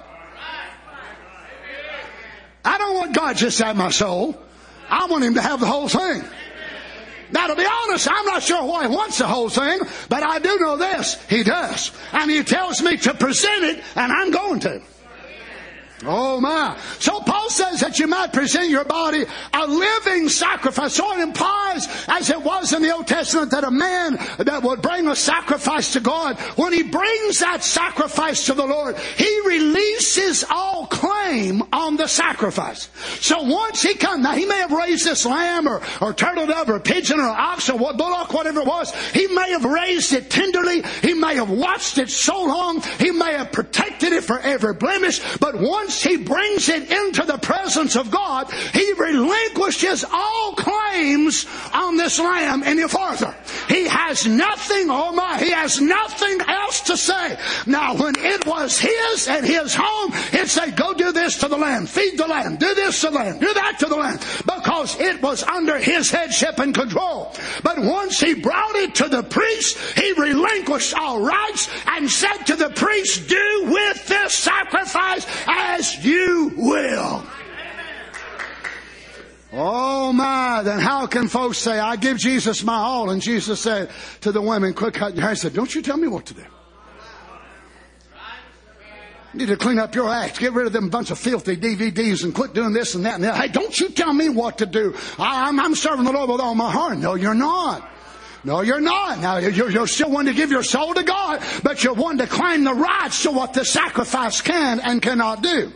I don't want God just to have my soul. I want Him to have the whole thing. Now, to be honest, I'm not sure why He wants the whole thing, but I do know this: He does. And He tells me to present it, and I'm going to. Oh my. So Paul says that you might present your body a living sacrifice. So it implies, as it was in the Old Testament, that a man that would bring a sacrifice to God, when he brings that sacrifice to the Lord, he releases all claim on the sacrifice. So once he comes, now he may have raised this lamb or, or turtle dove or pigeon or ox or bullock, whatever it was. He may have raised it tenderly. He may have watched it so long. He may have protected it for every blemish. But once he brings it into the presence of God, he relinquishes all claims on this lamb any further. He has nothing, oh my, he has nothing else to say. Now when it was his and his home, it said, go do this to the lamb, feed the lamb, do this to the lamb, do that to the lamb, because it was under his headship and control. But once he brought it to the priest, he relinquished all rights and said to the priest, do with this sacrifice as you You will. Oh my, then how can folks say, I give Jesus my all? And Jesus said to the women, quit cutting your hair. He said, don't you tell me what to do. You need to clean up your act. Get rid of them bunch of filthy D V Ds and quit doing this and that and that. Hey, don't you tell me what to do. I, I'm, I'm serving the Lord with all my heart. No, you're not. No, you're not. Now, you're, you're still one to give your soul to God, but you're one to claim the rights to what the sacrifice can and cannot do.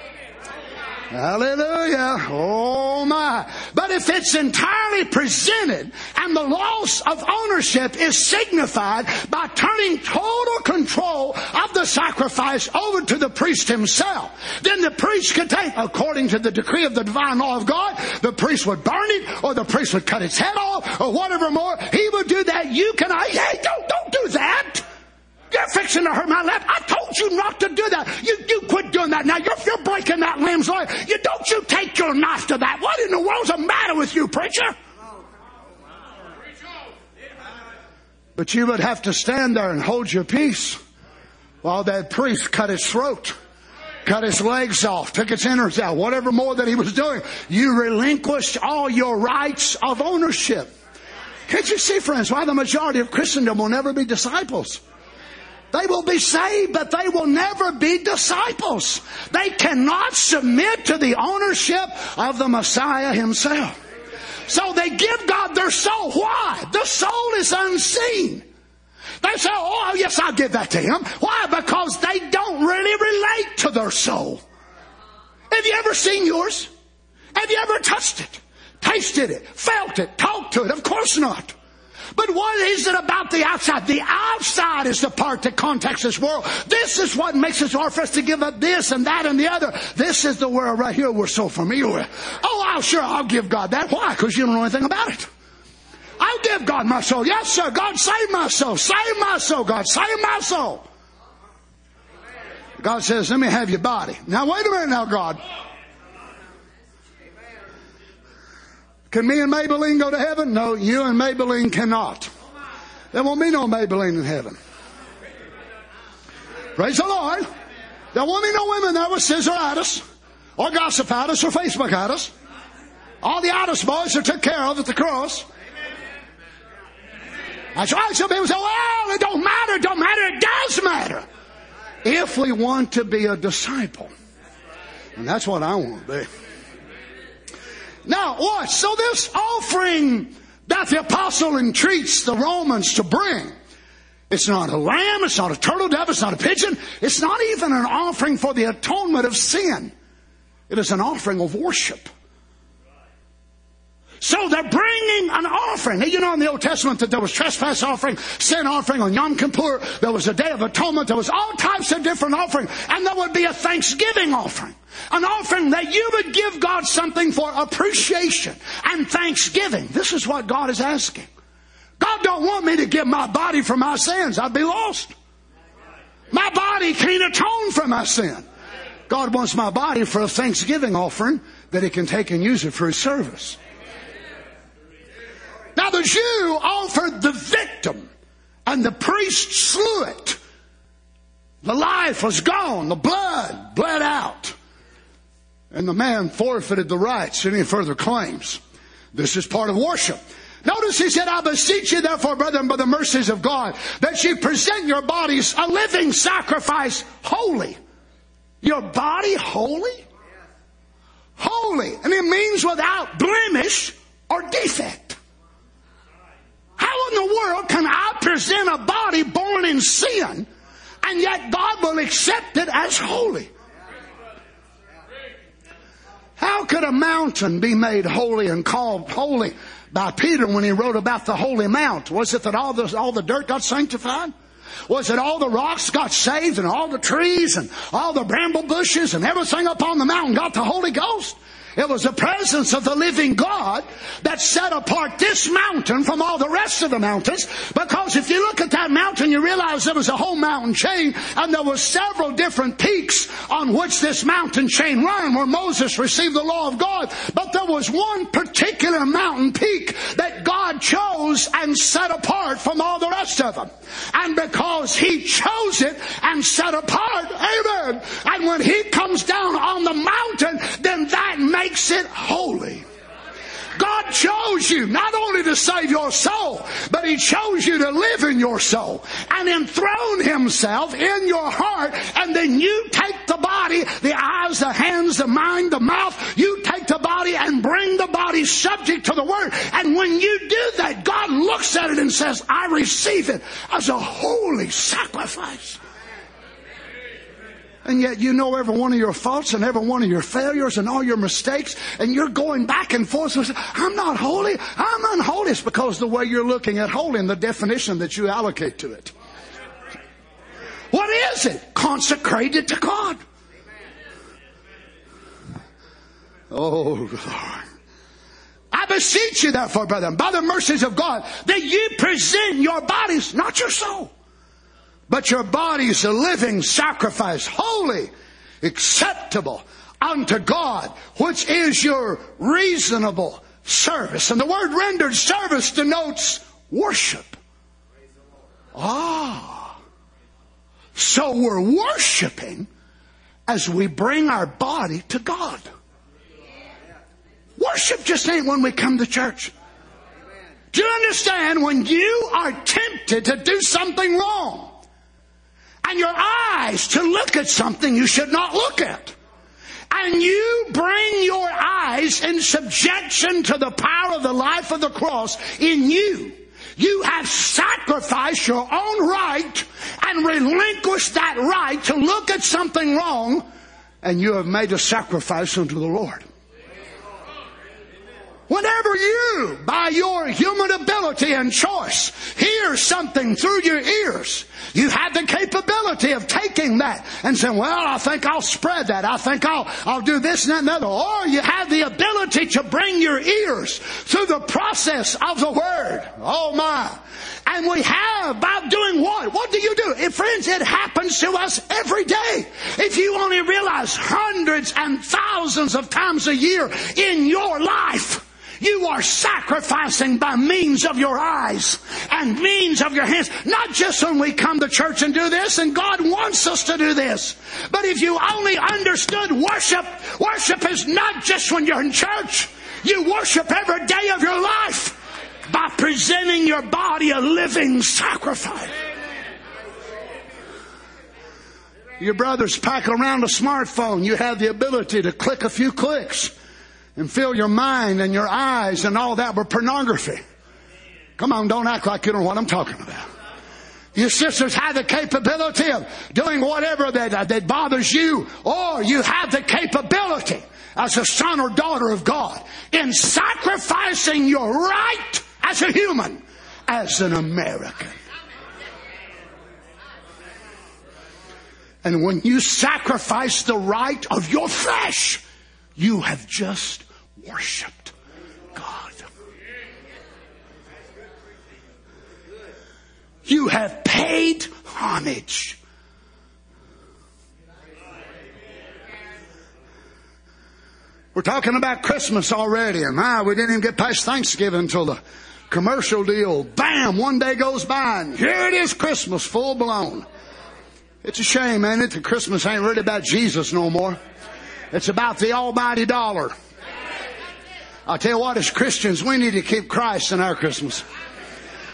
Hallelujah. Oh my. But if it's entirely presented and the loss of ownership is signified by turning total control of the sacrifice over to the priest himself, then the priest could take, according to the decree of the divine law of God, the priest would burn it, or the priest would cut its head off, or whatever more. He would do that. You can, I, hey, don't, don't do that. You're fixing to hurt my lamb. I told you not to do that. You, you quit doing that. Now you're, you're breaking that lamb's life. You don't you take your knife to that. What in the world's the matter with you, preacher? But you would have to stand there and hold your peace while that priest cut his throat, cut his legs off, took its innards out, whatever more that he was doing. You relinquished all your rights of ownership. Can't you see, friends, why the majority of Christendom will never be disciples? They will be saved, but they will never be disciples. They cannot submit to the ownership of the Messiah himself. So they give God their soul. Why? The soul is unseen. They say, oh, yes, I'll give that to him. Why? Because they don't really relate to their soul. Have you ever seen yours? Have you ever touched it? Tasted it? Felt it? Talked to it? Of course not. But what is it about the outside? The outside is the part that contacts this world. This is what makes it hard for us to give up this and that and the other. This is the world right here we're so familiar with. Oh, I'll sure, I'll give God that. Why? Because you don't know anything about it. I'll give God my soul. Yes, sir. God, save my soul. Save my soul. God, save my soul. God says, let me have your body. Now, wait a minute now, God. Can me and Maybelline go to heaven? No, you and Maybelline cannot. There won't be no Maybelline in heaven. Praise the Lord. There won't be no women there with scissoritis or gossipitis or Facebookitis. All the itis boys are took care of at the cross. That's right. Some people say, well, it don't matter, it don't matter. It does matter. If we want to be a disciple. And that's what I want to be. Now, watch. So this offering that the apostle entreats the Romans to bring, it's not a lamb, it's not a turtle dove, it's not a pigeon. It's not even an offering for the atonement of sin. It is an offering of worship. So they're bringing an offering. Now, you know in the Old Testament that there was trespass offering, sin offering on Yom Kippur. There was a Day of Atonement. There was all types of different offerings. And there would be a thanksgiving offering. An offering that you would give God something for appreciation and thanksgiving. This is what God is asking. God don't want me to give my body for my sins. I'd be lost. My body can't atone for my sin. God wants my body for a thanksgiving offering that he can take and use it for his service. Now the Jew offered the victim and the priest slew it. The life was gone. The blood bled out. And the man forfeited the rights to any further claims. This is part of worship. Notice he said, I beseech you therefore, brethren, by the mercies of God, that you present your bodies a living sacrifice, holy. your body holy? Holy. And it means without blemish or defect. How in the world can I present a body born in sin and yet God will accept it as holy? How could a mountain be made holy and called holy by Peter when he wrote about the holy mount? Was it that all the, all the dirt got sanctified? Was it all the rocks got saved and all the trees and all the bramble bushes and everything up on the mountain got the Holy Ghost? It was the presence of the living God that set apart this mountain from all the rest of the mountains. Because if you look at that mountain, you realize there was a whole mountain chain, and there were several different peaks on which this mountain chain ran, where Moses received the law of God. But there was one particular mountain peak that God chose and set apart from all the rest of them. And because He chose it and set apart, amen, and when He comes down on the mountain, then that makes it holy. God chose you not only to save your soul, but He chose you to live in your soul and enthrone Himself in your heart. And then you take the body, the eyes, the hands, the mind, the mouth, you take the body and bring the body subject to the Word. And when you do that, God looks at it and says, I receive it as a holy sacrifice. And yet you know every one of your faults and every one of your failures and all your mistakes, and you're going back and forth and saying, I'm not holy, I'm unholy. It's because the way you're looking at holy and the definition that you allocate to it. What is it? Consecrated to God. Oh, Lord. I beseech you therefore, brethren, by the mercies of God, that you present your bodies, not your soul, but your body is a living sacrifice, holy, acceptable unto God, which is your reasonable service. And the word rendered service denotes worship. Ah. So we're worshiping as we bring our body to God. Worship just ain't when we come to church. Do you understand? When you are tempted to do something wrong, and your eyes to look at something you should not look at, and you bring your eyes in subjection to the power of the life of the cross in you, you have sacrificed your own right and relinquished that right to look at something wrong, and you have made a sacrifice unto the Lord. Whenever you, by your human ability and choice, hear something through your ears, you have the capability of taking that and saying, well, I think I'll spread that. I think I'll, I'll do this and that and the other. Or you have the ability to bring your ears through the process of the Word. Oh my. And we have, by doing what? What do you do? If, friends, it happens to us every day. If you only realize hundreds and thousands of times a year in your life, you are sacrificing by means of your eyes and means of your hands. Not just when we come to church and do this, and God wants us to do this. But if you only understood worship, worship is not just when you're in church. You worship every day of your life by presenting your body a living sacrifice. Your brothers pack around a smartphone. You have the ability to click a few clicks and fill your mind and your eyes and all that with pornography. Come on, don't act like you don't know what I'm talking about. Your sisters have the capability of doing whatever that, that bothers you, or you have the capability as a son or daughter of God in sacrificing your right as a human, as an American. And when you sacrifice the right of your flesh, you have just worshipped God. You have paid homage. We're talking about Christmas already, and my, we didn't even get past Thanksgiving until the commercial deal. Bam! One day goes by, and here it is, Christmas, full blown. It's a shame, ain't it, that Christmas ain't really about Jesus no more. It's about the almighty dollar. I'll tell you what, as Christians, we need to keep Christ in our Christmas.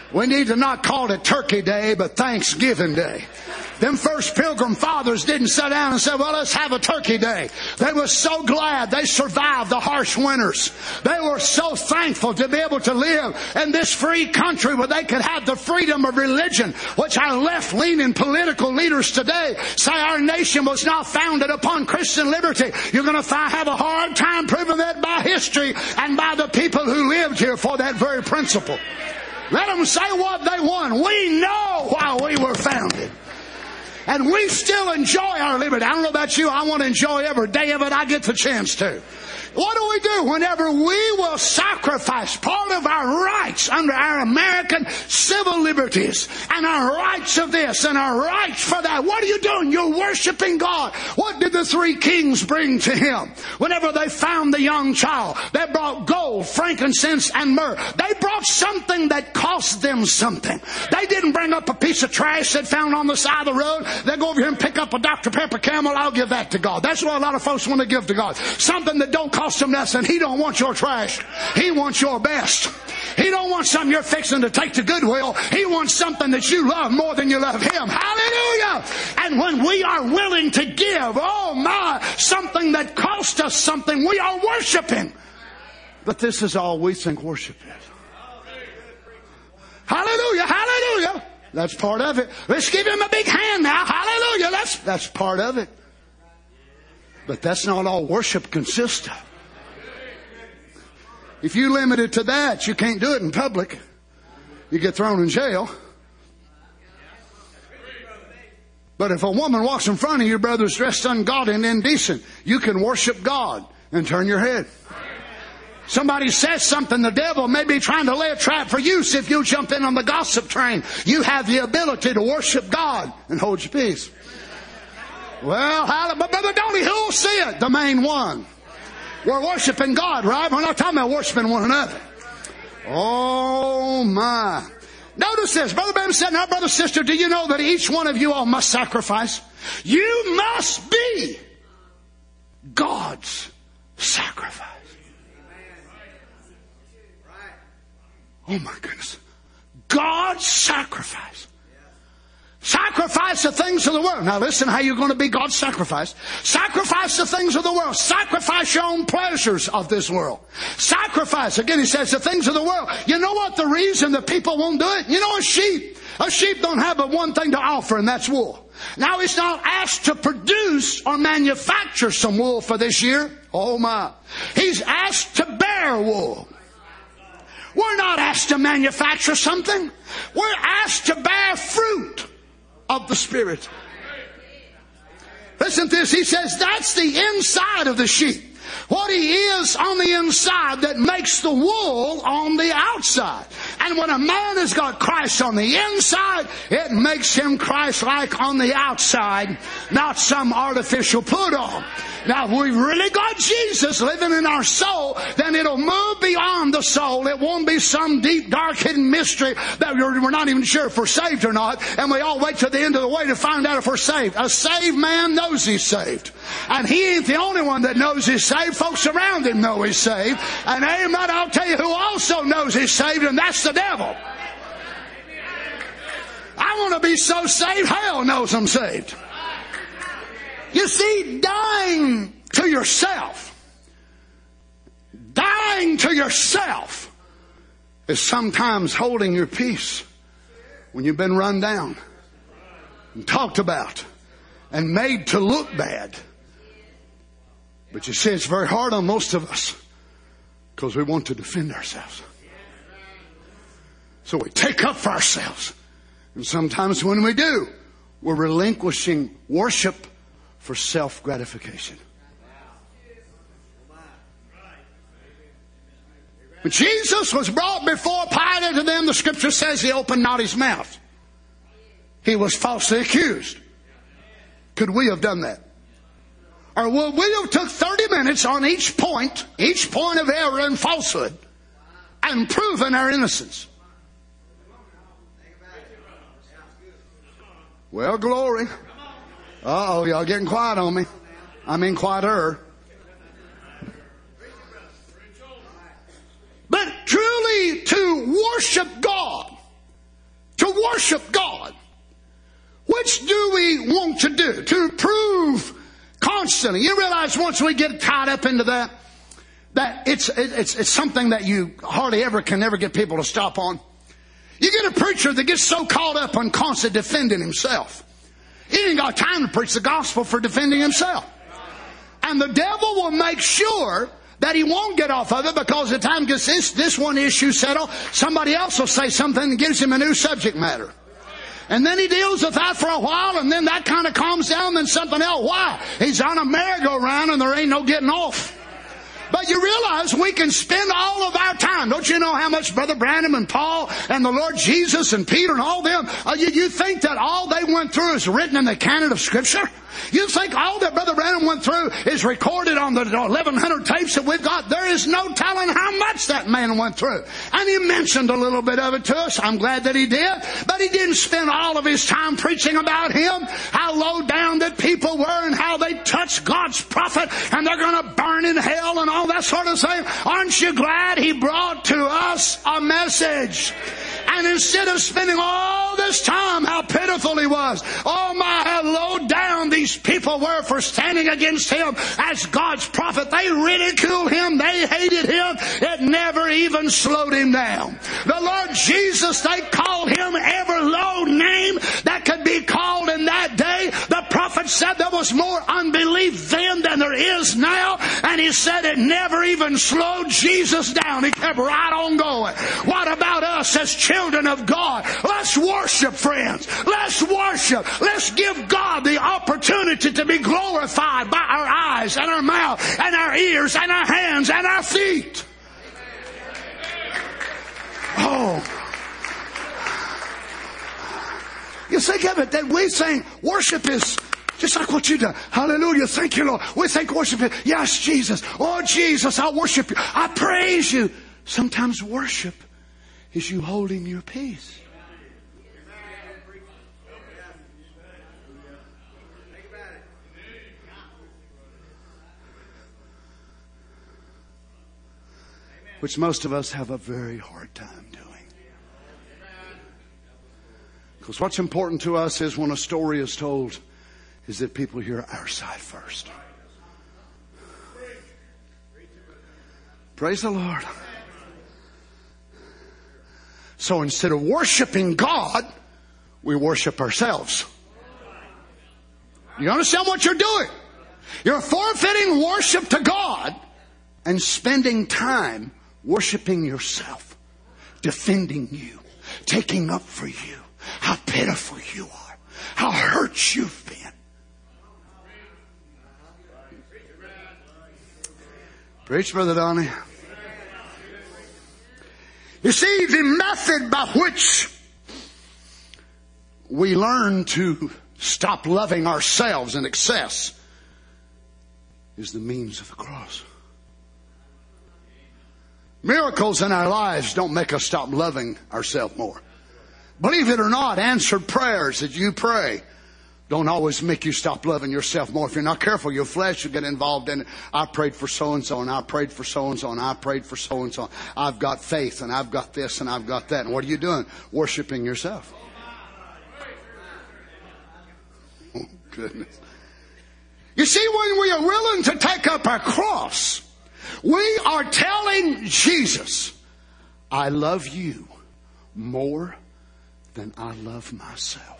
We need to not call it Turkey Day, but Thanksgiving Day. Them first Pilgrim Fathers didn't sit down and say, well, let's have a turkey day. They were so glad they survived the harsh winters. They were so thankful to be able to live in this free country where they could have the freedom of religion, which our left-leaning political leaders today say our nation was not founded upon Christian liberty. You're going to find, have a hard time proving that by history and by the people who lived here for that very principle. Let them say what they want. We know why we were founded. And we still enjoy our liberty. I don't know about you. I want to enjoy every day of it I get the chance to. What do we do whenever we will sacrifice part of our rights under our American civil liberties and our rights of this and our rights for that? What are you doing? You're worshiping God. What did the three kings bring to him? Whenever they found the young child, they brought gold, frankincense, and myrrh. They brought something that cost them something. They didn't bring up a piece of trash they found on the side of the road. They go over here and pick up a Doctor Pepper Camel. I'll give that to God. That's what a lot of folks want to give to God. Something that don't cost him nothing. He don't want your trash. He wants your best. He don't want something you're fixing to take to Goodwill. He wants something that you love more than you love him. Hallelujah! And when we are willing to give, oh my, something that cost us something, we are worshiping. But this is all we think worship is. Hallelujah! Hallelujah! That's part of it. Let's give him a big hand now. Hallelujah! That's, that's part of it. But that's not all worship consists of. If you limit it to that, you can't do it in public. You get thrown in jail. But if a woman walks in front of you, brothers, dressed ungodly and indecent, you can worship God and turn your head. Somebody says something, the devil may be trying to lay a trap for you. So if you jump in on the gossip train, you have the ability to worship God and hold your peace. Well, but Brother Donnie, who'll see it? The main one. We're worshiping God, right? We're not talking about worshiping one another. Oh, my. Notice this. Brother Branham said, now, brother, sister, do you know that each one of you all must sacrifice? You must be God's sacrifice. Oh, my goodness. God's sacrifice. Sacrifice the things of the world. Now listen how you're going to be God's sacrifice. Sacrifice the things of the world. Sacrifice your own pleasures of this world. Sacrifice, again he says, the things of the world. You know what the reason that people won't do it? You know a sheep. A sheep don't have but one thing to offer, and that's wool. Now he's not asked to produce or manufacture some wool for this year. Oh my. He's asked to bear wool. We're not asked to manufacture something. We're asked to bear fruit of the Spirit. Listen to this. He says that's the inside of the sheep. What he is on the inside that makes the wool on the outside. And when a man has got Christ on the inside, it makes him Christ-like on the outside, not some artificial put-on. Now, if we've really got Jesus living in our soul, then it'll move beyond the soul. It won't be some deep, dark, hidden mystery that we're not even sure if we're saved or not. And we all wait till the end of the way to find out if we're saved. A saved man knows he's saved. And he ain't the only one that knows he's saved. Folks around him know he's saved. And amen, I'll tell you who also knows he's saved, and that's the devil. I want to be so saved, hell knows I'm saved. You see, dying to yourself, dying to yourself is sometimes holding your peace when you've been run down and talked about and made to look bad. But you see, it's very hard on most of us because we want to defend ourselves. So we take up for ourselves. And sometimes when we do, we're relinquishing worship for self-gratification. When Jesus was brought before Pilate to them, the scripture says he opened not his mouth. He was falsely accused. Could we have done that? Or would we have took thirty minutes on each point, each point of error and falsehood, and proven our innocence? Well, glory. Uh-oh, y'all getting quiet on me. I mean quieter. But truly to worship God worship God, which do we want to do? To prove constantly. You realize once we get tied up into that, that it's, it's, it's something that you hardly ever can ever get people to stop on. You get a preacher that gets so caught up on constant defending himself. He ain't got time to preach the gospel for defending himself. And the devil will make sure that he won't get off of it, because the time gets this, this one issue settled, somebody else will say something that gives him a new subject matter. And then he deals with that for a while, and then that kind of calms down, then something else. Why? He's on a merry-go-round and there ain't no getting off. But you realize we can spend all of our time. Don't you know how much Brother Branham and Paul and the Lord Jesus and Peter and all them, uh, you, you think that all they went through is written in the canon of Scripture? You think all that Brother Branham went through is recorded on the eleven hundred tapes that we've got? There is no telling how much that man went through. And he mentioned a little bit of it to us. I'm glad that he did. But he didn't spend all of his time preaching about him, how low down that people were and how they touched God's prophet and they're going to burn in hell and all that sort of thing. Aren't you glad he brought to us a message? And instead of spending all this time how pitiful he was, oh my, how low down these people were for standing against him as God's prophet. They ridiculed him. They hated him. It never even slowed him down. The Lord Jesus, they called him every low name that could be called in that day. The prophet said there was more unbelief then than there is now. And he said it never even slowed Jesus down. He kept right on going. What about us as children of God? Let's worship, friends. Let's worship. Let's give God the opportunity to be glorified by our eyes and our mouth and our ears and our hands and our feet. Oh. You think of it that we think worship is just like what you do. Hallelujah. Thank you, Lord. We think worship is, yes, Jesus. Oh, Jesus, I worship you. I praise you. Sometimes worship is you holding your peace. Which most of us have a very hard time doing. Because what's important to us is when a story is told is that people hear our side first. Praise the Lord. So instead of worshiping God, we worship ourselves. You understand what you're doing? You're forfeiting worship to God and spending time worshiping yourself, defending you, taking up for you, how pitiful you are, how hurt you've been. Preach, Brother Donnie. You see, the method by which we learn to stop loving ourselves in excess is the means of the cross. Miracles in our lives don't make us stop loving ourselves more. Believe it or not, answered prayers that you pray don't always make you stop loving yourself more. If you're not careful, your flesh will get involved in it. I prayed for so-and-so, and I prayed for so-and-so, and I prayed for so-and-so. I've got faith, and I've got this, and I've got that. And what are you doing? Worshiping yourself. Oh, goodness. You see, when we are willing to take up our cross, we are telling Jesus, I love you more than I love myself.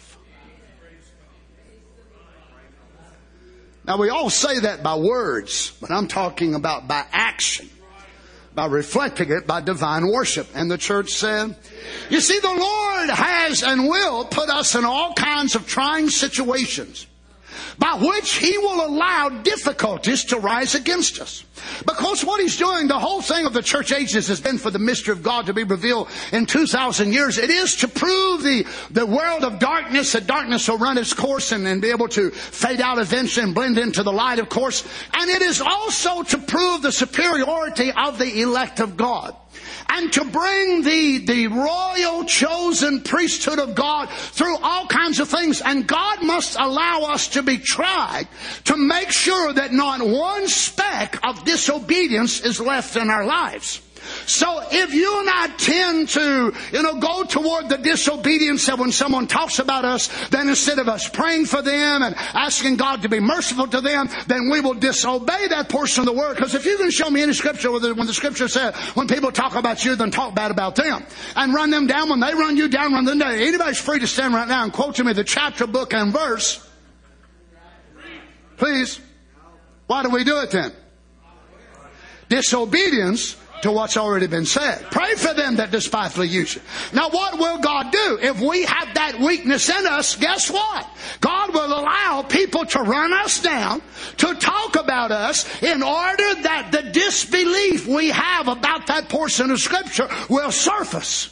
Now, we all say that by words, but I'm talking about by action, by reflecting it by divine worship. And the church said, you see, the Lord has and will put us in all kinds of trying situations by which He will allow difficulties to rise against us. Because what He's doing, the whole thing of the church ages has been for the mystery of God to be revealed in two thousand years. It is to prove the, the world of darkness, that darkness will run its course and, and be able to fade out eventually and blend into the light, of course. And it is also to prove the superiority of the elect of God. And to bring the, the royal chosen priesthood of God through all kinds of things. And God must allow us to be tried to make sure that not one speck of disobedience is left in our lives. So if you and I tend to, you know, go toward the disobedience that when someone talks about us, then instead of us praying for them and asking God to be merciful to them, then we will disobey that portion of the word. Because if you can show me any scripture where the, when the scripture says, when people talk about you, then talk bad about them. And run them down. When they run you down, run them down. Anybody's free to stand right now and quote to me the chapter, book, and verse. Please. Why do we do it then? Disobedience to what's already been said. Pray for them that despitefully use you. Now what will God do? If we have that weakness in us, guess what? God will allow people to run us down, to talk about us, in order that the disbelief we have about that portion of Scripture will surface.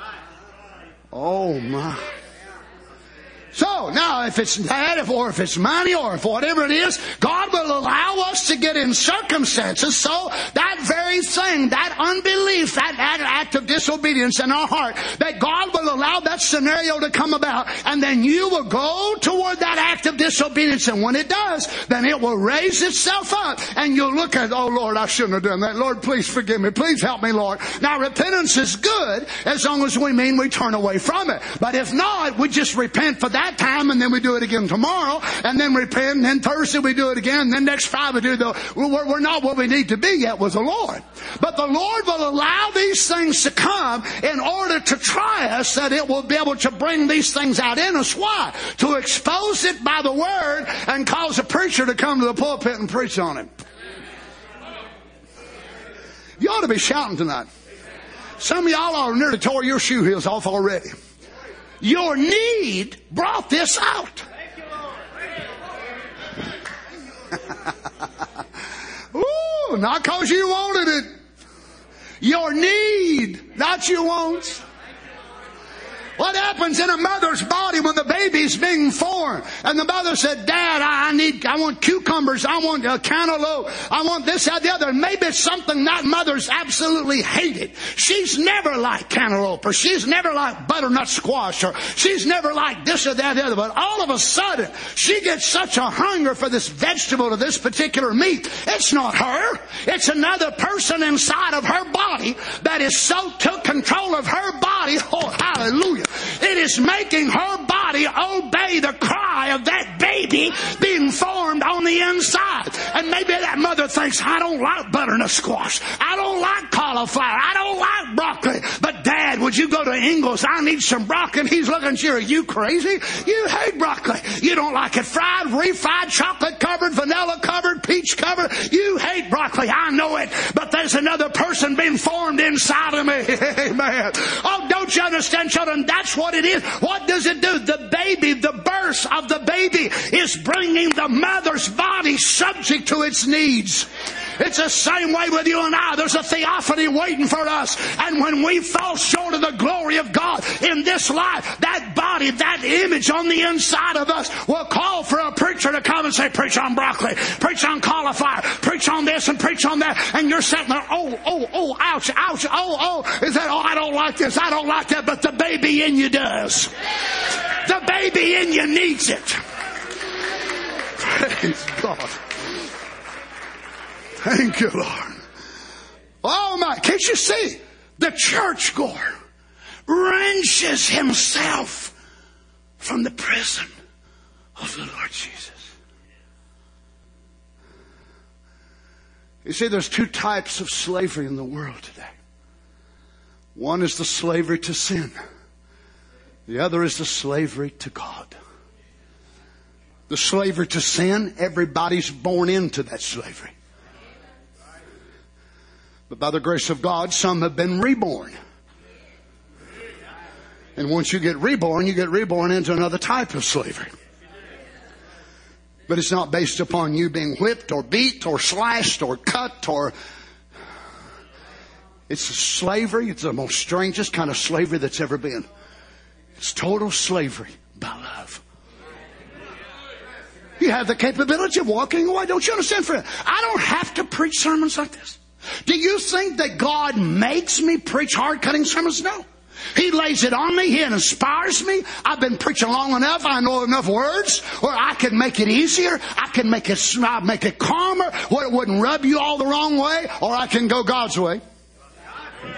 Oh my. So, now if it's that, if, or if it's money, or if whatever it is, God will allow us to get in circumstances so that very thing, that unbelief, that, that act of disobedience in our heart, that God will allow that scenario to come about, and then you will go toward that act of disobedience, and when it does, then it will raise itself up, and you'll look at, oh Lord, I shouldn't have done that. Lord, please forgive me. Please help me, Lord. Now, repentance is good as long as we mean we turn away from it. But if not, we just repent for that time, and then we do it again tomorrow, and then repent, and then Thursday we do it again, and then next Friday we do it. We're, we're not what we need to be yet with the Lord. But the Lord will allow these things to come in order to try us, that it will be able to bring these things out in us. Why? To expose it by the Word and cause a preacher to come to the pulpit and preach on it. You ought to be shouting tonight. Some of y'all are nearly tore your shoe heels off already. Your need brought this out. Ooh, not because you wanted it. Your need, not your wants. What happens in a mother's body when the baby's being formed? And the mother said, Dad, I need, I want cucumbers. I want a cantaloupe. I want this, that, the other. Maybe it's something that mother's absolutely hated. She's never liked cantaloupe, or she's never liked butternut squash, or she's never liked this or that, the other. But all of a sudden, she gets such a hunger for this vegetable or this particular meat. It's not her. It's another person inside of her body that is so took control of her body. Oh, hallelujah. It is making her body obey the cry of that baby being formed on the inside. And maybe that mother thinks, I don't like butternut squash. I don't like cauliflower. I don't like broccoli. But Dad, would you go to Ingles? I need some broccoli. And he's looking at you. Are you crazy? You hate broccoli. You don't like it fried, refried, chocolate covered, vanilla covered, peach covered. You hate broccoli. I know it. But there's another person being formed inside of me. Amen. Oh, don't you understand, children? That's what it is. What does it do? The baby, the birth of the baby is bringing the mother's body subject to its needs. It's the same way with you and I. There's a theophany waiting for us. And when we fall short of the glory of God in this life, that body, that image on the inside of us will call for a preacher to come and say, preach on broccoli, preach on cauliflower, preach on this and preach on that. And you're sitting there, oh, oh, oh, ouch, ouch, oh, oh. Is that, oh, I don't like this, I don't like that. But the baby in you does. The baby in you needs it. Praise God. Thank you, Lord. Oh my, can't you see? The churchgoer wrenches himself from the prison of the Lord Jesus. You see, there's two types of slavery in the world today. One is the slavery to sin. The other is the slavery to God. The slavery to sin, everybody's born into that slavery. But by the grace of God, some have been reborn. And once you get reborn, you get reborn into another type of slavery. But it's not based upon you being whipped or beat or slashed or cut or... It's a slavery. It's the most strangest kind of slavery that's ever been. It's total slavery by love. You have the capability of walking away. Don't you understand, friend? I don't have to preach sermons like this. Do you think that God makes me preach hard-cutting sermons? No. He lays it on me. He inspires me. I've been preaching long enough. I know enough words where I can make it easier. I can make it, make it calmer where it wouldn't rub you all the wrong way. Or I can go God's way.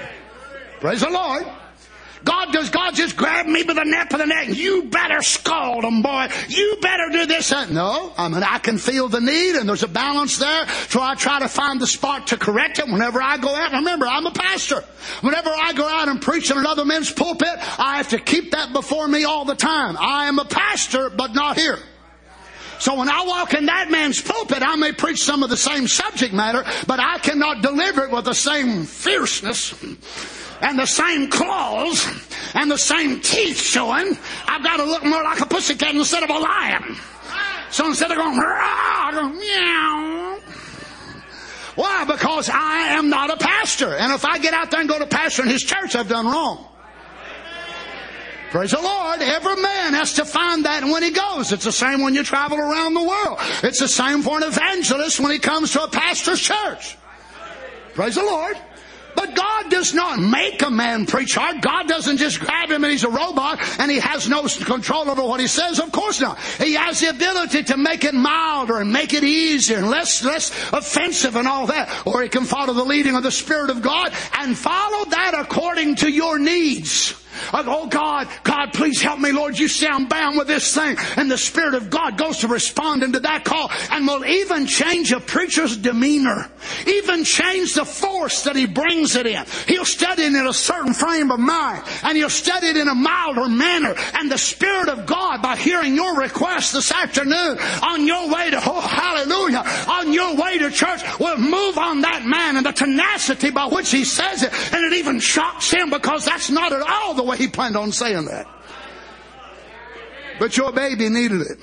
Praise the Lord. God, does God just grab me by the nape of the neck? You better scald them, boy. You better do this. That. No, I mean, I can feel the need, and there's a balance there. So I try to find the spot to correct it whenever I go out. Remember, I'm a pastor. Whenever I go out and preach in another man's pulpit, I have to keep that before me all the time. I am a pastor, but not here. So when I walk in that man's pulpit, I may preach some of the same subject matter, but I cannot deliver it with the same fierceness and the same claws and the same teeth showing. I've got to look more like a pussycat instead of a lion. So instead of going, I go, meow. Why? Because I am not a pastor. And if I get out there and go to pastor in his church, I've done wrong. Praise the Lord. Every man has to find that when he goes. It's the same when you travel around the world. It's the same for an evangelist when he comes to a pastor's church. Praise the Lord. But God does not make a man preach hard. God doesn't just grab him and he's a robot and he has no control over what he says. Of course not. He has the ability to make it milder and make it easier and less, less offensive and all that. Or he can follow the leading of the Spirit of God and follow that according to your needs. Oh God, God, please help me, Lord. You say I'm bound with this thing. And the Spirit of God goes to responding to that call and will even change a preacher's demeanor. Even change the force that he brings it in. He'll study it in a certain frame of mind. And he'll study it in a milder manner. And the Spirit of God, by hearing your request this afternoon, on your way to, oh hallelujah, on your way to church, will move on that man and the tenacity by which he says it. And it even shocks him because that's not at all the way he planned on saying that. But your baby needed it.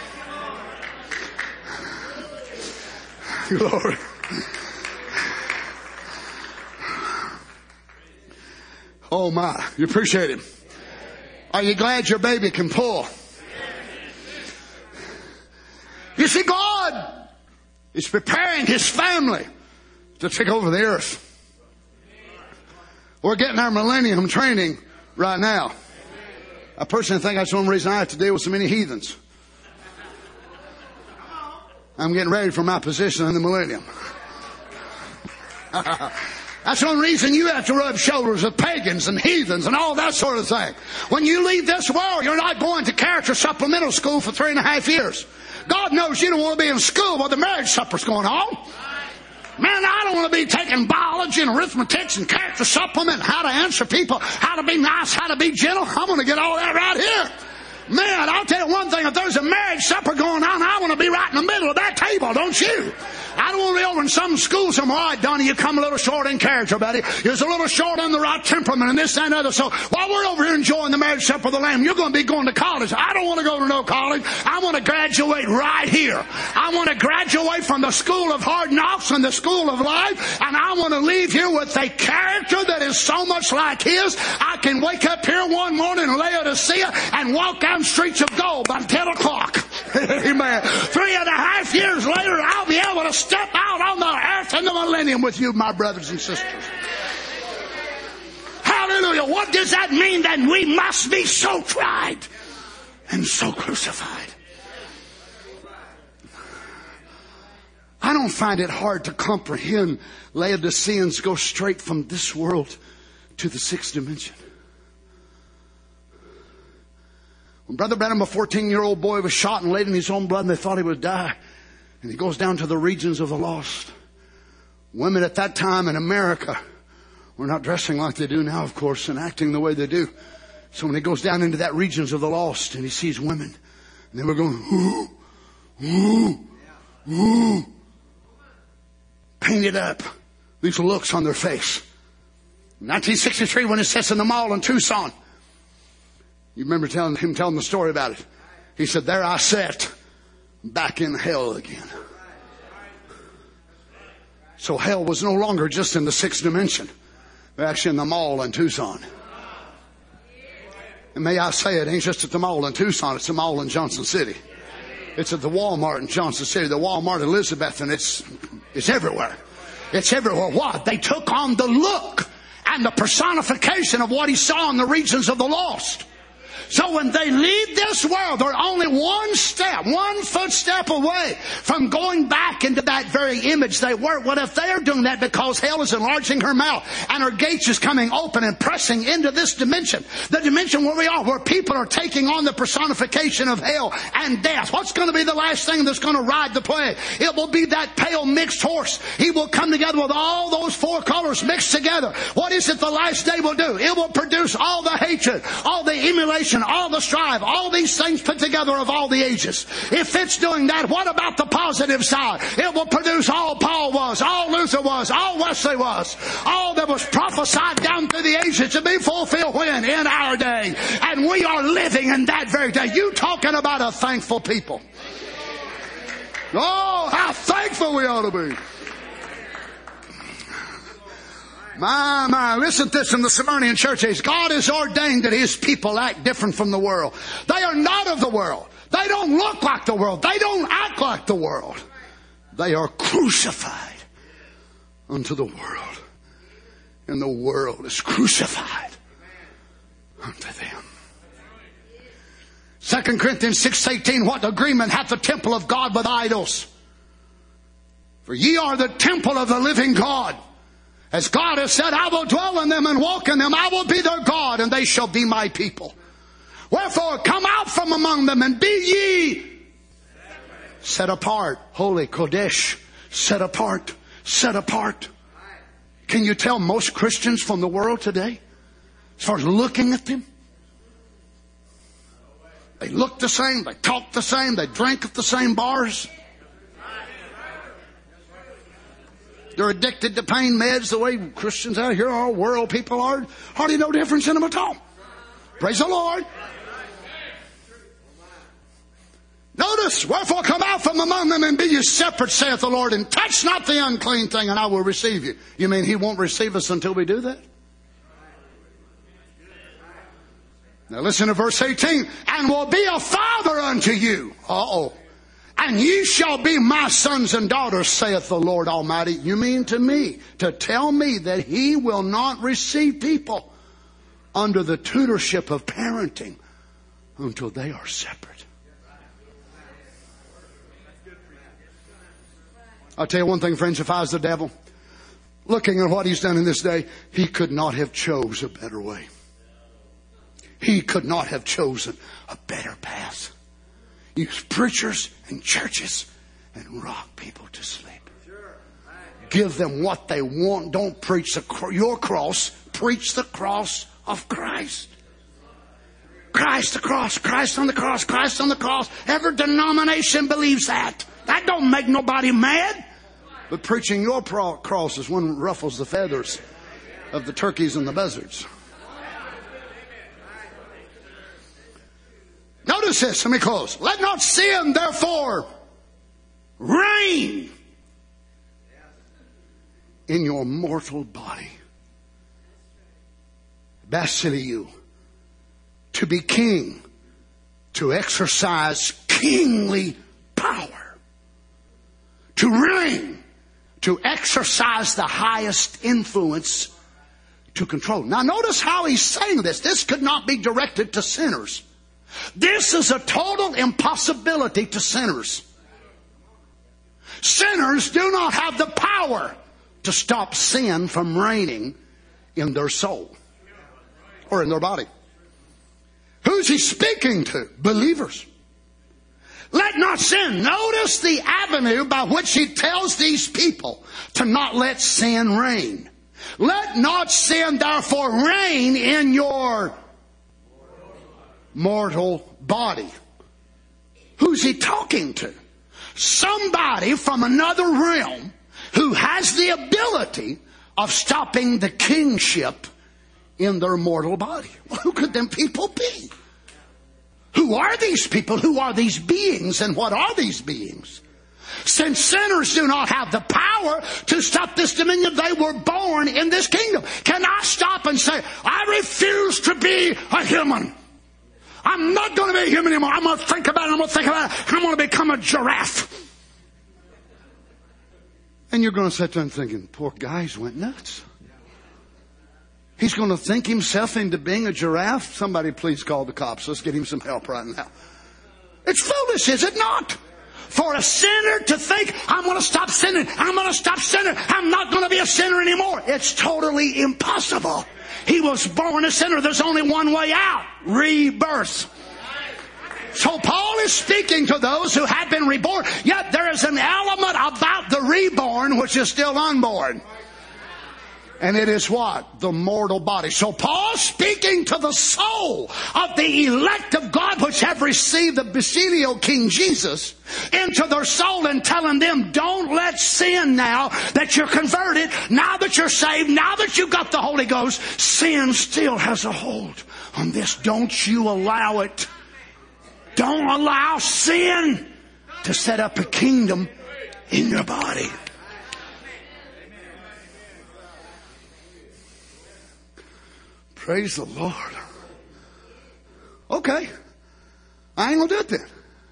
Glory. Oh my, you appreciate it. Are you glad your baby can pull? You see, God is preparing His family to take over the earth. We're getting our millennium training right now. I personally think that's the only reason I have to deal with so many heathens. I'm getting ready for my position in the millennium. That's the only reason you have to rub shoulders with pagans and heathens and all that sort of thing. When you leave this world, you're not going to character supplemental school for three and a half years. God knows you don't want to be in school while the marriage supper's going on. Man, I don't want to be taking biology and arithmetic and character supplement, how to answer people, how to be nice, how to be gentle. I'm going to get all that right here. Man, I'll tell you one thing. If there's a marriage supper going on, I want to be right in the middle of that table, don't you? I don't want to be over in some school somewhere. All right, Donnie, you come a little short in character, buddy. You're a little short on the right temperament and this, that, and other. So while we're over here enjoying the marriage supper of the Lamb, you're going to be going to college. I don't want to go to no college. I want to graduate right here. I want to graduate from the school of hard knocks and the school of life. And I want to leave here with a character that is so much like His. I can wake up here one morning in Laodicea and walk down streets of gold by ten o'clock. Amen. Three and a half years later, I'll be able to step out on the earth in the millennium with you, my brothers and sisters. Hallelujah. What does that mean? Then we must be so tried and so crucified. I don't find it hard to comprehend Laodiceans go straight from this world to the sixth dimension. When Brother Branham, a fourteen-year-old boy, was shot and laid in his own blood and they thought he would die, and he goes down to the regions of the lost. Women at that time in America were not dressing like they do now, of course, and acting the way they do. So when he goes down into that regions of the lost and he sees women, and they were going, ooh, ooh, ooh, painted up, these looks on their face. In nineteen sixty-three, when he sits in the mall in Tucson, you remember telling him telling the story about it. He said, there I sat, back in hell again. So hell was no longer just in the sixth dimension. They're actually in the mall in Tucson. And may I say, it ain't just at the mall in Tucson, it's the mall in Johnson City. It's at the Walmart in Johnson City, the Walmart in Elizabeth, and it's, it's everywhere. It's everywhere. What? They took on the look and the personification of what he saw in the regions of the lost. So when they leave this world, they're only one step, one footstep away from going back into that very image they were. What if they're doing that because hell is enlarging her mouth and her gates is coming open and pressing into this dimension? The dimension where we are, where people are taking on the personification of hell and death. What's going to be the last thing that's going to ride the plague? It will be that pale mixed horse. He will come together with all those four colors mixed together. What is it the last day will do? It will produce all the hatred, all the emulation, all the strife, all these things put together of all the ages. If it's doing that, what about the positive side? It will produce all Paul was, all Luther was, all Wesley was, all that was prophesied down through the ages to be fulfilled when? In our day. And we are living in that very day. You talking about a thankful people. Oh, how thankful we ought to be. My, my, listen to this in the Smyrnian church age. God has ordained that His people act different from the world. They are not of the world. They don't look like the world. They don't act like the world. They are crucified unto the world. And the world is crucified unto them. Second Corinthians six eighteen, what agreement hath the temple of God with idols? For ye are the temple of the living God. As God has said, I will dwell in them and walk in them. I will be their God, and they shall be my people. Wherefore, come out from among them, and be ye set apart. Holy, Kodesh, set apart, set apart. Can you tell most Christians from the world today, as far as looking at them? They look the same, they talk the same, they drink at the same bars. They're addicted to pain meds the way Christians out here are, world people are. Hardly no difference in them at all. Praise the Lord. Notice, wherefore come out from among them and be ye separate, saith the Lord, and touch not the unclean thing, and I will receive you. You mean He won't receive us until we do that? Now listen to verse eighteen. And will be a father unto you. Uh-oh. And ye shall be my sons and daughters, saith the Lord Almighty. You mean to me, to tell me that He will not receive people under the tutorship of parenting until they are separate. I'll tell you one thing, friends, if I was the devil, looking at what he's done in this day, he could not have chose a better way. He could not have chosen a better path. Use preachers and churches and rock people to sleep. Give them what they want. Don't preach the, your cross. Preach the cross of Christ. Christ the cross. Christ on the cross. Christ on the cross. Every denomination believes that. That don't make nobody mad. But preaching your cross is one that ruffles the feathers of the turkeys and the buzzards. Notice this, let me close. Let not sin, therefore, reign in your mortal body. Basiliu, to be king, to exercise kingly power, to reign, to exercise the highest influence, to control. Now notice how he's saying this. This could not be directed to sinners. This is a total impossibility to sinners. Sinners do not have the power to stop sin from reigning in their soul or in their body. Who's he speaking to? Believers. Let not sin. Notice the avenue by which he tells these people to not let sin reign. Let not sin therefore reign in your mortal body. Who's he talking to? Somebody from another realm who has the ability of stopping the kingship in their mortal body. Well, who could them people be? Who are these people? Who are these beings? And what are these beings? Since sinners do not have the power to stop this dominion, they were born in this kingdom. Can I stop and say, I refuse to be a human? I'm not going to be a human anymore. I'm going to think about it. I'm going to think about it. I'm going to become a giraffe. And you're going to sit there and thinking, poor guys went nuts. He's going to think himself into being a giraffe. Somebody please call the cops. Let's get him some help right now. It's foolish, is it not? For a sinner to think, I'm going to stop sinning. I'm going to stop sinning. I'm not going to be a sinner anymore. It's totally impossible. He was born a sinner. There's only one way out. Rebirth. So Paul is speaking to those who have been reborn. Yet there is an element about the reborn which is still unborn. And it is what? The mortal body. So Paul's speaking to the soul of the elect of God which have received the Basilio King Jesus into their soul and telling them, don't let sin now that you're converted, now that you're saved, now that you've got the Holy Ghost, sin still has a hold on this. Don't you allow it. Don't allow sin to set up a kingdom in your body. Praise the Lord. Okay. I ain't gonna do it then.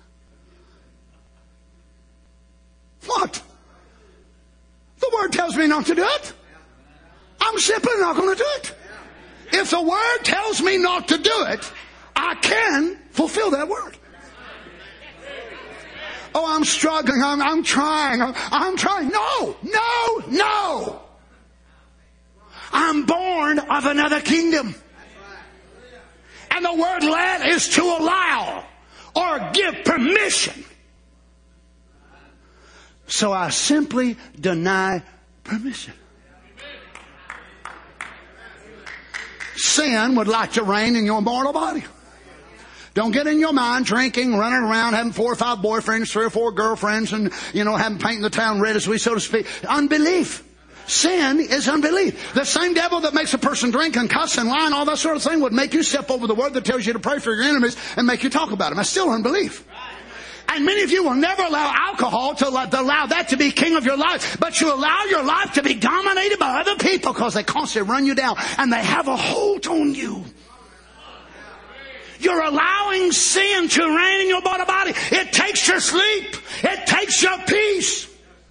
What? The Word tells me not to do it. I'm simply not gonna do it. If the Word tells me not to do it, I can fulfill that Word. Oh, I'm struggling. I'm, I'm trying. I'm, I'm trying. No, no, no. I'm born of another kingdom. And the word let is to allow or give permission. So I simply deny permission. Sin would like to reign in your mortal body. Don't get in your mind drinking, running around, having four or five boyfriends, three or four girlfriends, and, you know, having painting the town red as we, so to speak. Unbelief. Sin is unbelief. The same devil that makes a person drink and cuss and lie and all that sort of thing would make you step over the word that tells you to pray for your enemies and make you talk about them. That's still unbelief. And many of you will never allow alcohol to allow that to be king of your life. But you allow your life to be dominated by other people because they constantly run you down and they have a hold on you. You're allowing sin to reign in your mortal body. It takes your sleep. It takes your peace.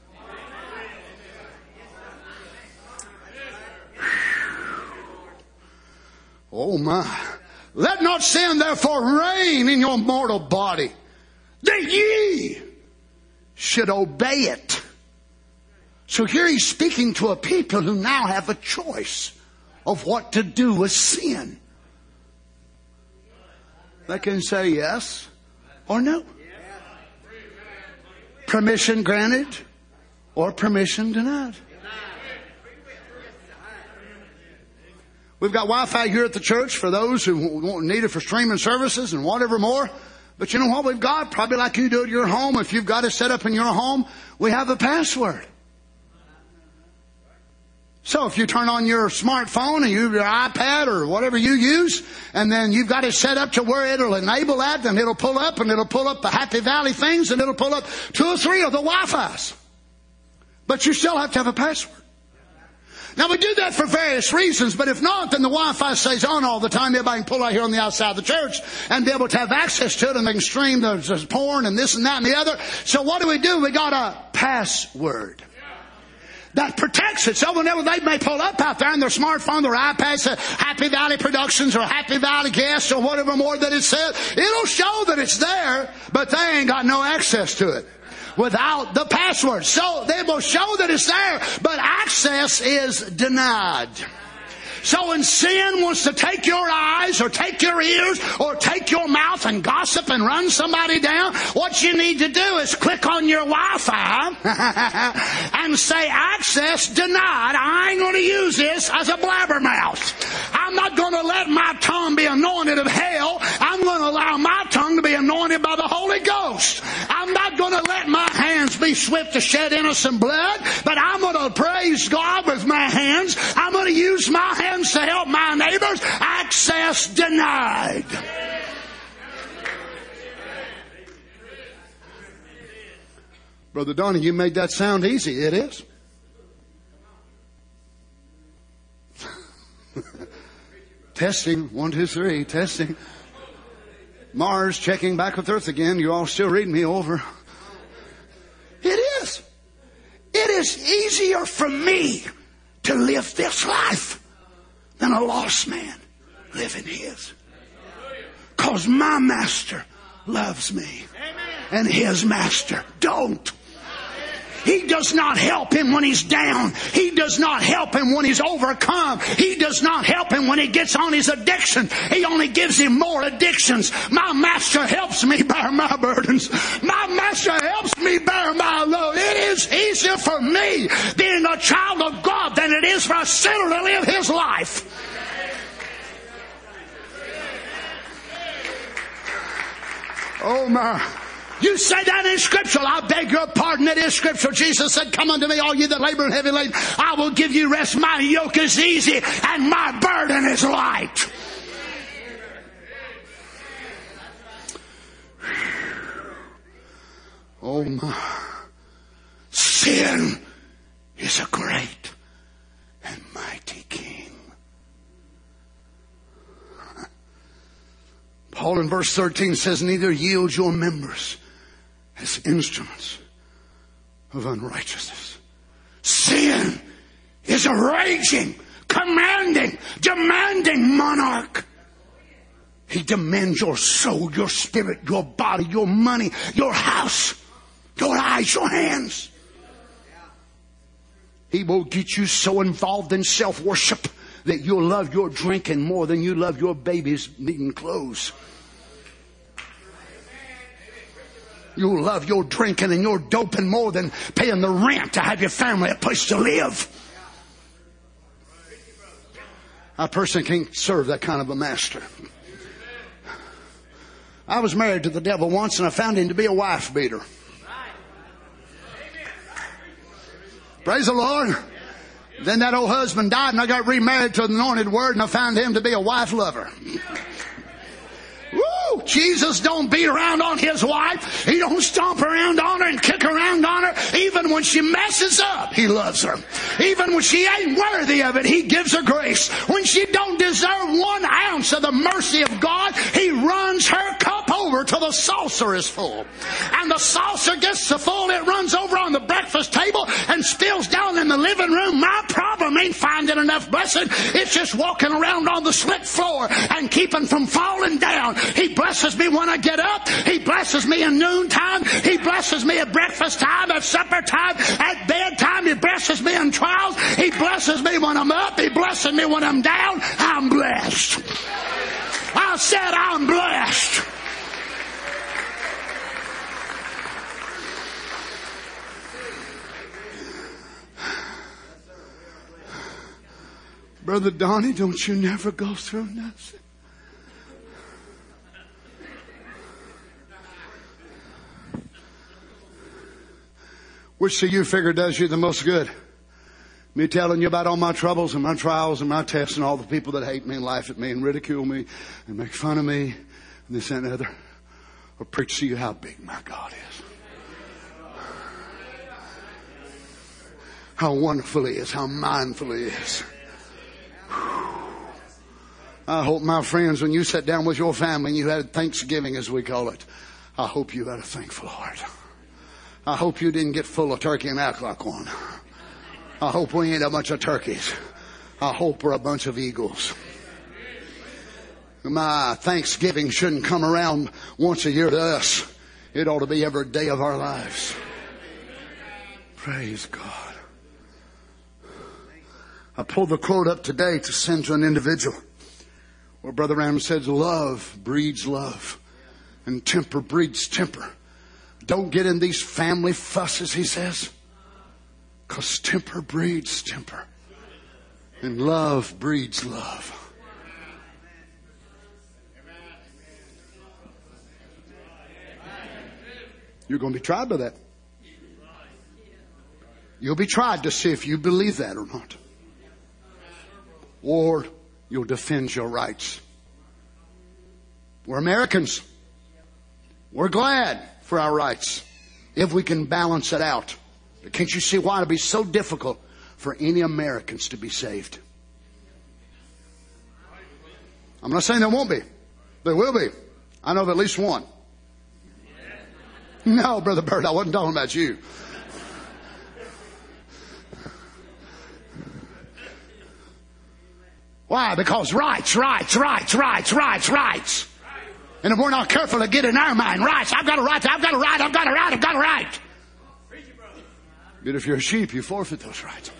Oh my. Let not sin therefore reign in your mortal body, that ye should obey it. So here he's speaking to a people who now have a choice of what to do with sin. They can say yes or no. Permission granted or permission denied. We've got Wi-Fi here at the church for those who need it for streaming services and whatever more. But you know what we've got? Probably like you do at your home. If you've got it set up in your home, we have a password. So if you turn on your smartphone and you your iPad or whatever you use, and then you've got it set up to where it'll enable that, and it'll pull up, and it'll pull up the Happy Valley things, and it'll pull up two or three of the Wi-Fis. But you still have to have a password. Now we do that for various reasons, but if not, then the Wi-Fi stays on all the time. Everybody can pull out here on the outside of the church and be able to have access to it, and they can stream the, the porn and this and that and the other. So what do we do? We got a password that protects it. So whenever they may pull up out there on their smartphone, their iPads, uh, Happy Valley Productions or Happy Valley Guests or whatever more that it says, it'll show that it's there, but they ain't got no access to it without the password. So they will show that it's there, but access is denied. So when sin wants to take your eyes or take your ears or take your mouth and gossip and run somebody down, what you need to do is click on your Wi-Fi and say access denied. I ain't going to use this as a blabbermouth. I'm not going to let my tongue be anointed of hell. I'm going to allow my tongue to be anointed by the Holy Ghost. I'm not going to let my hands be swift to shed innocent blood, but I'm going to praise God with my hands. I'm going to use my hands to help my neighbors. Access denied. Brother Donnie, you made that sound easy. It is. Testing. One, two, three. Testing. Mars checking back with Earth again. You all still reading me over. It is. It is easier for me to live this life than a lost man live in his. Because my master loves me. And his master don't. He does not help him when he's down. He does not help him when he's overcome. He does not help him when he gets on his addiction. He only gives him more addictions. My master helps me bear my burdens. My master helps me bear my load. It is easier for me being a child of God than it is for a sinner to live his life. Oh my. You say that in Scripture. I beg your pardon. It is Scripture. Jesus said, come unto me, all ye that labor and heavy laden. I will give you rest. My yoke is easy and my burden is light. Oh my. Sin is a great and mighty king. Paul in verse thirteen says, neither yield your members as instruments of unrighteousness. Sin is a raging, commanding, demanding monarch. He demands your soul, your spirit, your body, your money, your house, your eyes, your hands. He will get you so involved in self-worship that you'll love your drinking more than you love your babies needing clothes. You'll love your drinking and your doping more than paying the rent to have your family a place to live. I personally can't serve that kind of a master. I was married to the devil once and I found him to be a wife beater. Praise the Lord. Then that old husband died and I got remarried to the anointed word and I found him to be a wife lover. Woo! Jesus don't beat around on his wife. He don't stomp around on her and kick around on her. Even when she messes up, he loves her. Even when she ain't worthy of it, he gives her grace. When she don't deserve one ounce of the mercy of God, he runs her cup over till the saucer is full. And the saucer gets so full it runs over on the breakfast table and spills down in the living room. My problem ain't finding enough blessing. It's just walking around on the slick floor and keeping from falling down. He blesses me when I get up. He blesses me in noontime. He blesses me at breakfast time, at supper time, at bedtime. He blesses me in trials. He blesses me when I'm up. He blesses me when I'm down. I'm blessed. I said I'm blessed. Brother Donnie, don't you never go through nothing? Which do you figure does you the most good? Me telling you about all my troubles and my trials and my tests and all the people that hate me and laugh at me and ridicule me and make fun of me and this and the other, or preach to you how big my God is. How wonderful He is, how mindful He is. I hope, my friends, when you sat down with your family and you had Thanksgiving, as we call it, I hope you had a thankful heart. I hope you didn't get full of turkey and act like one. I hope we ain't a bunch of turkeys. I hope we're a bunch of eagles. My Thanksgiving shouldn't come around once a year to us. It ought to be every day of our lives. Praise God. I pulled the quote up today to send to an individual where Brother Ram says, love breeds love and temper breeds temper. Don't get in these family fusses, he says, because temper breeds temper and love breeds love. You're going to be tried by that. You'll be tried to see if you believe that or not. Or you'll defend your rights. We're Americans. We're glad for our rights if we can balance it out. But can't you see why it'd be so difficult for any Americans to be saved? I'm not saying there won't be. There will be. I know of at least one. No, Brother Bird, I wasn't talking about you. Why? Because rights, rights, rights, rights, rights, rights. And if we're not careful to get in our mind, rights, I've got a right, I've got a right, I've got a right, I've got a right. But if you're a sheep, you forfeit those rights.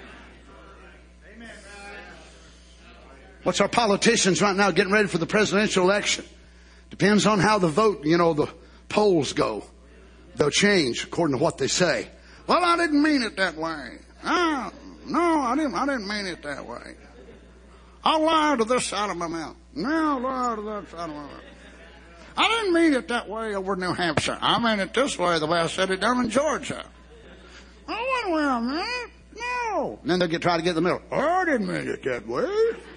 What's our politicians right now getting ready for the presidential election? Depends on how the vote, you know, the polls go. They'll change according to what they say. Well, I didn't mean it that way. Oh, no, I didn't, I didn't mean it that way. I lied to this side of my mouth. No, I lied to that side of my mouth. I didn't mean it that way over New Hampshire. I meant it this way, the way I said it down in Georgia. I wasn't where I meant it. No. And then they'll get try to get in the middle. Oh, I didn't mean it that way.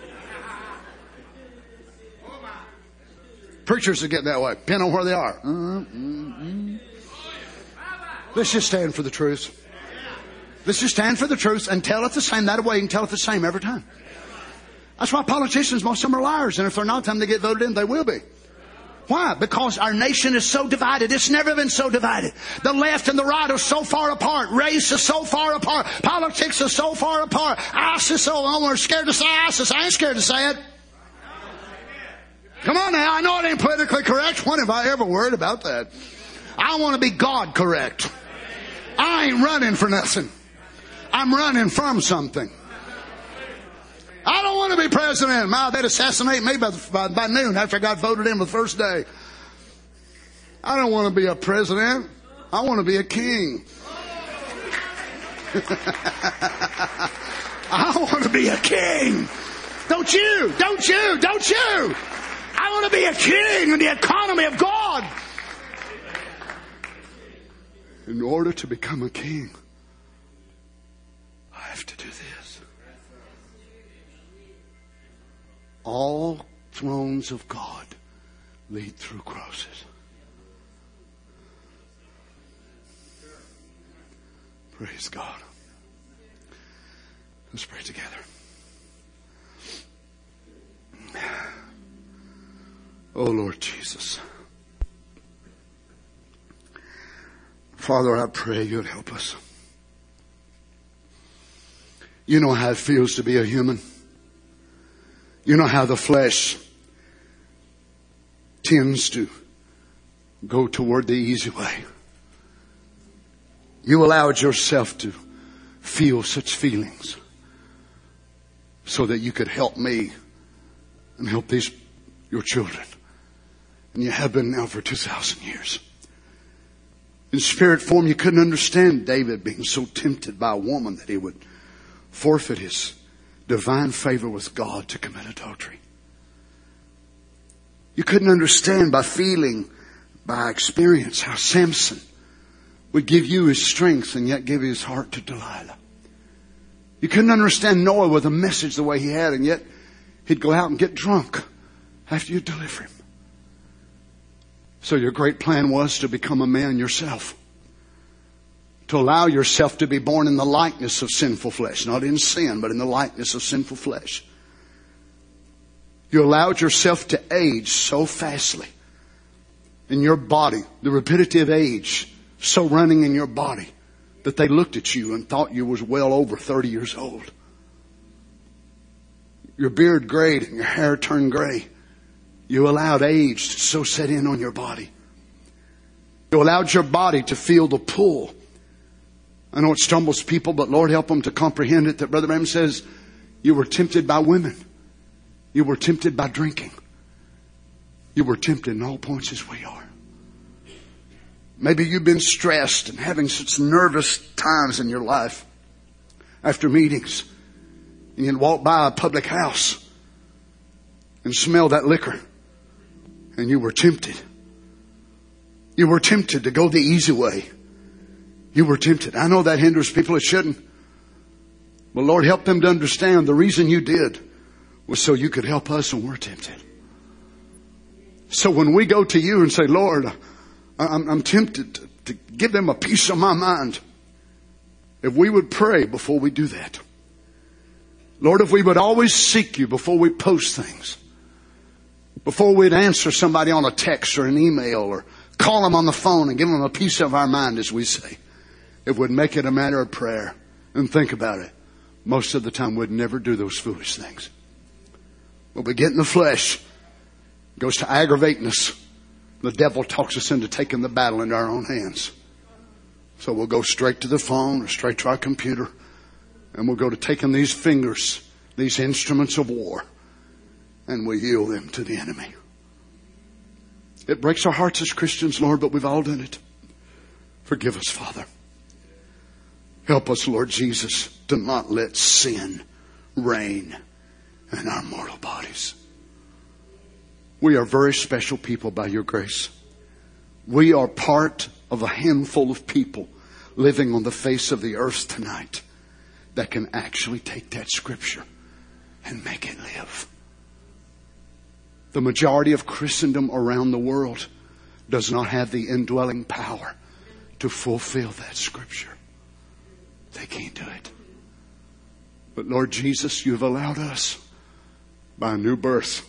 Preachers are getting that way, depending on where they are. Mm-hmm. Let's just stand for the truth. Let's just stand for the truth and tell it the same. That way you can tell it the same every time. That's why politicians, most of them are liars. And if they're not, time they get voted in, they will be. Why? Because our nation is so divided. It's never been so divided. The left and the right are so far apart. Race is so far apart. Politics is so far apart. ISIS is so, oh, we're scared to say ISIS. I ain't scared to say it. Come on now, I know it ain't politically correct. When have I ever worried about that? I want to be God correct. I ain't running for nothing. I'm running from something. I don't want to be president. My, they'd assassinate me by, by, by noon after I got voted in the first day. I don't want to be a president. I want to be a king. I want to be a king. Don't you? Don't you? Don't you? I want to be a king in the economy of God. In order to become a king, I have to do this. All thrones of God lead through crosses. Praise God. Let's pray together. Oh, Lord Jesus. Father, I pray you'd help us. You know how it feels to be a human. You know how the flesh tends to go toward the easy way. You allowed yourself to feel such feelings so that you could help me and help these, your children. And you have been now for two thousand years. In spirit form, you couldn't understand David being so tempted by a woman that he would forfeit his divine favor with God to commit adultery. You couldn't understand by feeling, by experience, how Samson would give you his strength and yet give his heart to Delilah. You couldn't understand Noah with a message the way he had, and yet he'd go out and get drunk after you deliver him. So your great plan was to become a man yourself. To allow yourself to be born in the likeness of sinful flesh. Not in sin, but in the likeness of sinful flesh. You allowed yourself to age so fastly in your body. The rapidity of age so running in your body that they looked at you and thought you was well over thirty years old. Your beard grayed and your hair turned gray. You allowed age to so set in on your body. You allowed your body to feel the pull. I know it stumbles people, but Lord help them to comprehend it that Brother Branham says you were tempted by women. You were tempted by drinking. You were tempted in all points as we are. Maybe you've been stressed and having such nervous times in your life after meetings. And you walk by a public house and smell that liquor. And you were tempted. You were tempted to go the easy way. You were tempted. I know that hinders people. It shouldn't. But Lord, help them to understand the reason you did was so you could help us when we're tempted. So when we go to you and say, Lord, I'm, I'm tempted to, to give them a piece of my mind. If we would pray before we do that. Lord, if we would always seek you before we post things. Before we'd answer somebody on a text or an email or call them on the phone and give them a piece of our mind, as we say. If we'd make it a matter of prayer and think about it. Most of the time we'd never do those foolish things. When we get in the flesh, it goes to aggravating us. The devil talks us into taking the battle into our own hands. So we'll go straight to the phone or straight to our computer, and we'll go to taking these fingers, these instruments of war, and we yield them to the enemy. It breaks our hearts as Christians, Lord, but we've all done it. Forgive us, Father. Help us, Lord Jesus, to not let sin reign in our mortal bodies. We are very special people by your grace. We are part of a handful of people living on the face of the earth tonight that can actually take that scripture and make it live. The majority of Christendom around the world does not have the indwelling power to fulfill that scripture. They can't do it. But Lord Jesus, you've allowed us by a new birth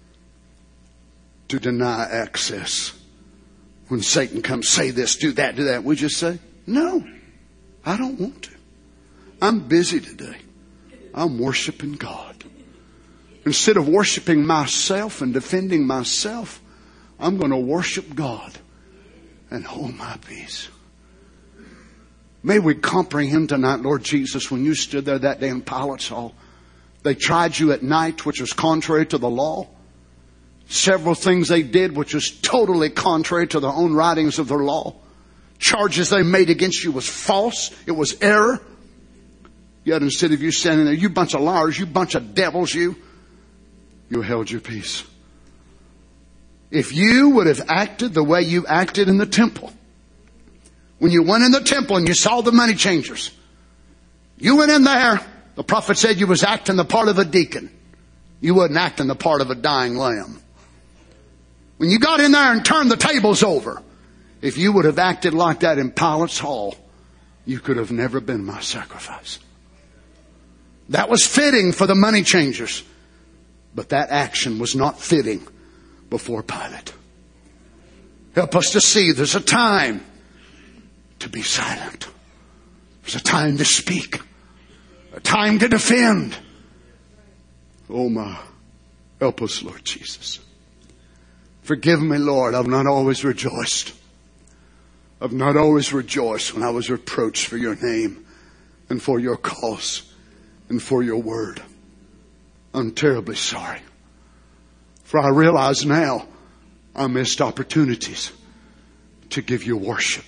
to deny access. When Satan comes, say this, do that, do that, we just say, no, I don't want to. I'm busy today. I'm worshiping God. Instead of worshiping myself and defending myself, I'm going to worship God and hold my peace. May we comprehend tonight, Lord Jesus, when you stood there that day in Pilate's hall, they tried you at night, which was contrary to the law. Several things they did which was totally contrary to their own writings of their law. Charges they made against you was false. It was error. Yet instead of you standing there, you bunch of liars, you bunch of devils, you, you held your peace. If you would have acted the way you acted in the temple, when you went in the temple and you saw the money changers, you went in there, the prophet said you was acting the part of a deacon. You wasn't acting the part of a dying lamb. When you got in there and turned the tables over, if you would have acted like that in Pilate's hall, you could have never been my sacrifice. That was fitting for the money changers, but that action was not fitting before Pilate. Help us to see there's a time to be silent. There's a time to speak. A time to defend. Oh my, help us, Lord Jesus. Forgive me, Lord, I've not always rejoiced. I've not always rejoiced when I was reproached for your name and for your cause and for your word. I'm terribly sorry. For I realize now I missed opportunities to give you worship.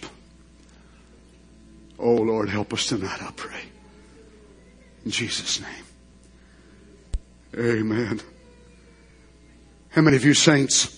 Oh Lord, help us tonight, I pray. In Jesus' name. Amen. How many of you saints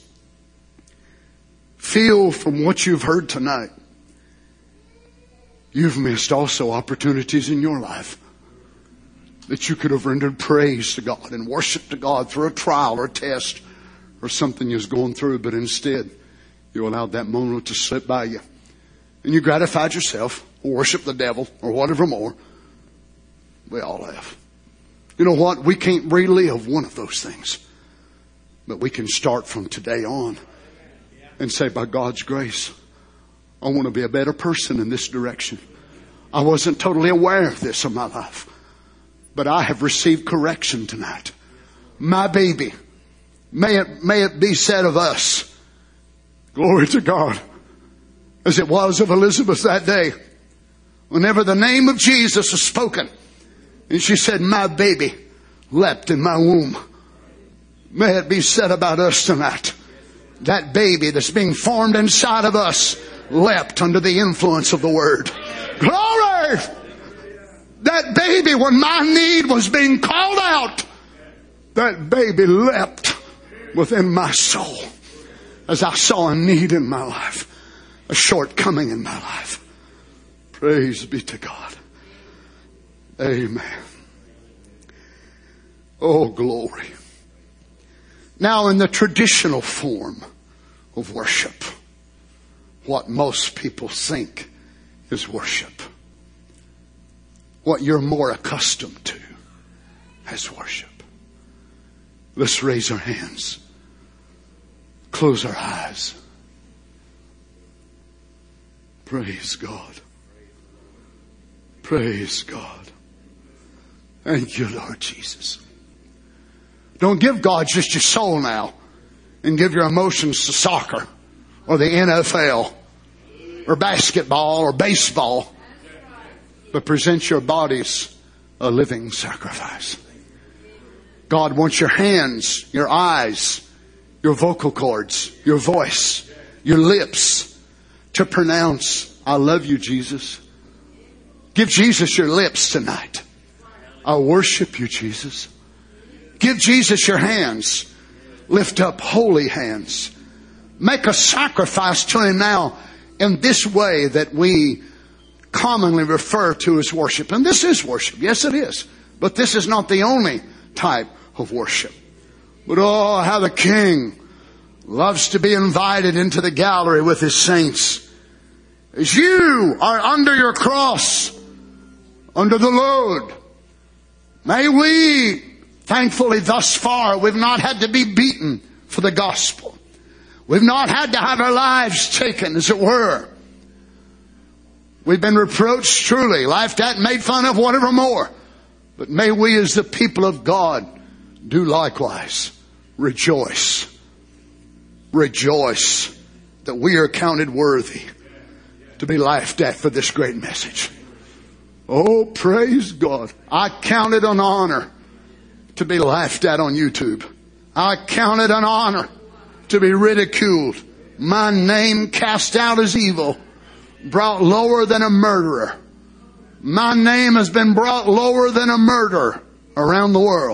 feel from what you've heard tonight, you've missed also opportunities in your life that you could have rendered praise to God and worship to God through a trial or a test or something you're going through, but instead you allowed that moment to slip by you. And you gratified yourself, or worship the devil, or whatever more. We all have. You know what? We can't relive one of those things. But we can start from today on and say, by God's grace, I want to be a better person in this direction. I wasn't totally aware of this in my life, but I have received correction tonight. My baby, may it, may it be said of us, glory to God, as it was of Elizabeth that day, whenever the name of Jesus was spoken, and she said, my baby leapt in my womb. May it be said about us tonight, that baby that's being formed inside of us leapt under the influence of the word. Glory! That baby, when my need was being called out, that baby leapt within my soul as I saw a need in my life, a shortcoming in my life. Praise be to God. Amen. Oh, glory. Now, in the traditional form of worship, what most people think is worship, what you're more accustomed to as worship. Let's raise our hands. Close our eyes. Praise God. Praise God. Thank you, Lord Jesus. Don't give God just your soul now and give your emotions to soccer or the N F L or basketball or baseball. But present your bodies a living sacrifice. God wants your hands, your eyes, your vocal cords, your voice, your lips to pronounce, I love you, Jesus. Give Jesus your lips tonight. I worship you, Jesus. Give Jesus your hands. Lift up holy hands. Make a sacrifice to Him now in this way that we commonly refer to as worship. And this is worship. Yes, it is. But this is not the only type of worship. But oh, how the King loves to be invited into the gallery with His saints. As you are under your cross, under the load, may we, thankfully thus far, we've not had to be beaten for the gospel. We've not had to have our lives taken, as it were. We've been reproached, truly, laughed at, made fun of, whatever more. But may we as the people of God do likewise. Rejoice. Rejoice that we are counted worthy to be laughed at for this great message. Oh, praise God. I count it an honor to be laughed at on YouTube. I count it an honor to be ridiculed. My name cast out as evil. Brought lower than a murderer. My name has been brought lower than a murderer around the world.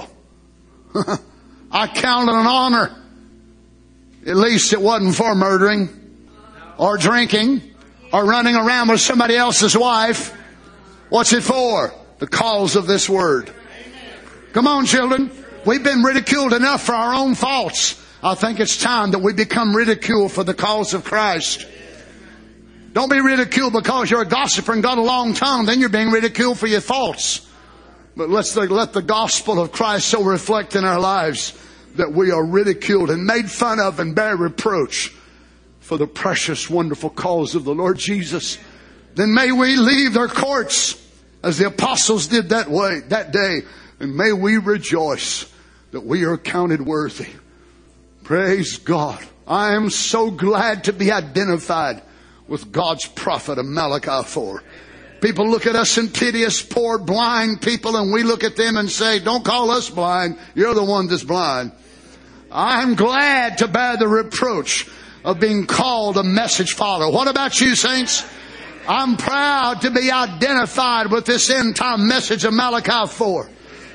I count it an honor. At least it wasn't for murdering or drinking or running around with somebody else's wife. What's it for? The cause of this word. Come on, children. We've been ridiculed enough for our own faults. I think it's time that we become ridiculed for the cause of Christ. Don't be ridiculed because you're a gossiper and got a long tongue. Then you're being ridiculed for your faults. But let's let the gospel of Christ so reflect in our lives that we are ridiculed and made fun of and bear reproach for the precious, wonderful cause of the Lord Jesus. Then may we leave their courts as the apostles did that way, that day. And may we rejoice that we are counted worthy. Praise God. I am so glad to be identified with God's prophet of Malachi four. People look at us in piteous, poor, blind people, and we look at them and say, don't call us blind. You're the one that's blind. I'm glad to bear the reproach of being called a message follower. What about you, saints? I'm proud to be identified with this end time message of Malachi four.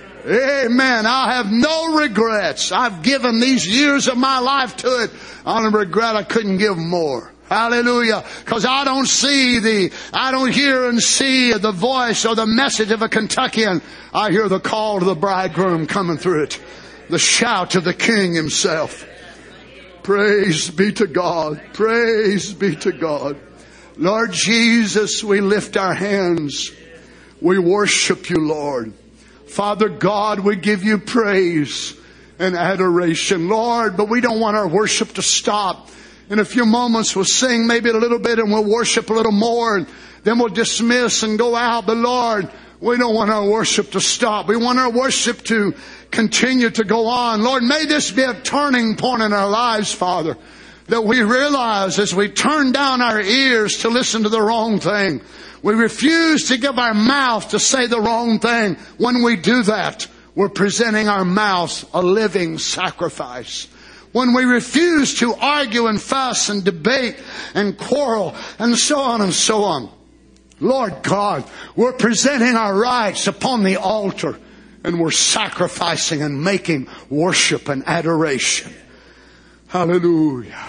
Amen. I have no regrets. I've given these years of my life to it. I don't regret I couldn't give more. Hallelujah. Because I don't see the, I don't hear and see the voice or the message of a Kentuckian. I hear the call to the bridegroom coming through it. The shout of the King Himself. Praise be to God. Praise be to God. Lord Jesus, we lift our hands. We worship you, Lord. Father God, we give you praise and adoration, Lord, but we don't want our worship to stop. In a few moments we'll sing maybe a little bit and we'll worship a little more and then we'll dismiss and go out. But Lord, we don't want our worship to stop. We want our worship to continue to go on. Lord, may this be a turning point in our lives, Father, that we realize as we turn down our ears to listen to the wrong thing, we refuse to give our mouth to say the wrong thing. When we do that, we're presenting our mouths a living sacrifice. When we refuse to argue and fuss and debate and quarrel and so on and so on, Lord God, we're presenting our rights upon the altar and we're sacrificing and making worship and adoration. Hallelujah.